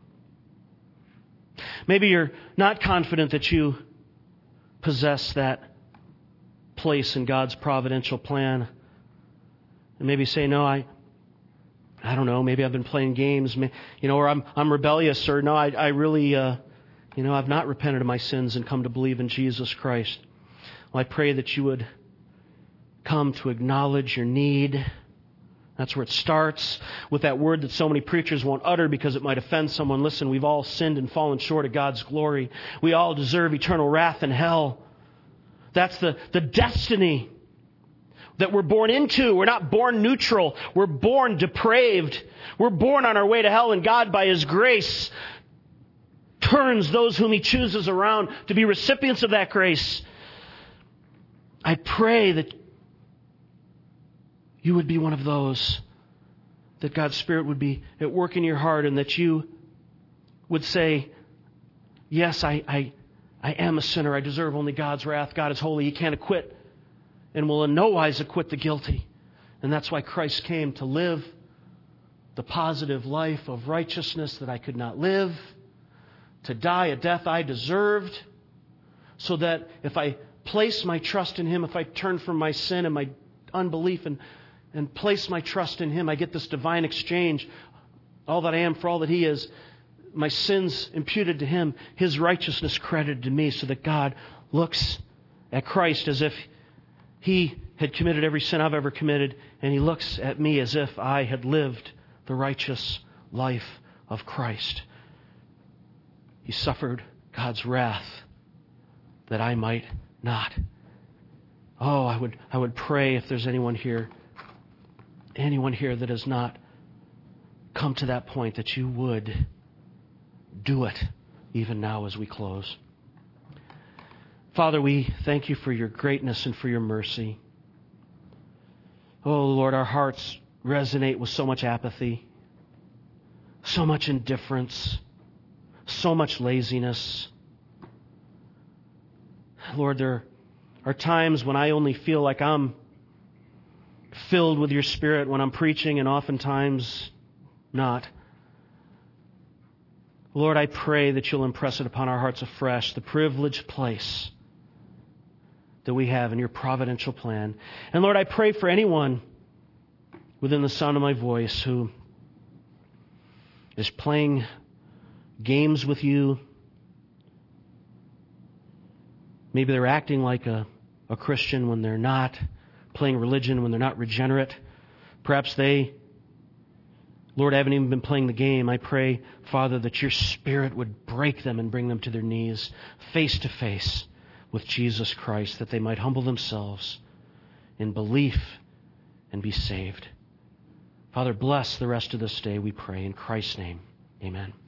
Maybe you're not confident that you possess that place in God's providential plan. And maybe say, no, I I don't know, maybe I've been playing games, you know, or I'm I'm rebellious, or no, I, I really, uh, you know, I've not repented of my sins and come to believe in Jesus Christ. Well, I pray that you would come to acknowledge your need. That's where it starts, with that word that so many preachers won't utter because it might offend someone. Listen, we've all sinned and fallen short of God's glory. We all deserve eternal wrath and hell. That's the, the destiny that we're born into. We're not born neutral. We're born depraved. We're born on our way to hell, and God, by His grace, turns those whom He chooses around to be recipients of that grace. I pray that you would be one of those, that God's Spirit would be at work in your heart, and that you would say, yes, I, I, I am a sinner. I deserve only God's wrath. God is holy. He can't acquit, and will in no wise acquit the guilty. And that's why Christ came, to live the positive life of righteousness that I could not live, to die a death I deserved, so that if I place my trust in Him, if I turn from my sin and my unbelief and, and place my trust in Him, I get this divine exchange. All that I am for all that He is, my sins imputed to Him, His righteousness credited to me, so that God looks at Christ as if He had committed every sin I've ever committed, and He looks at me as if I had lived the righteous life of Christ. He suffered God's wrath that I might not. Oh, I would I would pray, if there's anyone here anyone here that has not come to that point, that you would do it even now as we close. Father, we thank you for your greatness and for your mercy. Oh, Lord, our hearts resonate with so much apathy, so much indifference, so much laziness. Lord, there are times when I only feel like I'm filled with your Spirit when I'm preaching, and oftentimes not. Lord, I pray that you'll impress it upon our hearts afresh, the privileged place that we have in your providential plan. And Lord, I pray for anyone within the sound of my voice who is playing games with you. Maybe they're acting like a, a Christian when they're not, playing religion when they're not regenerate. Perhaps they, Lord, haven't even been playing the game. I pray, Father, that your Spirit would break them and bring them to their knees, face to face with Jesus Christ, that they might humble themselves in belief and be saved. Father, bless the rest of this day, we pray. In Christ's name, amen.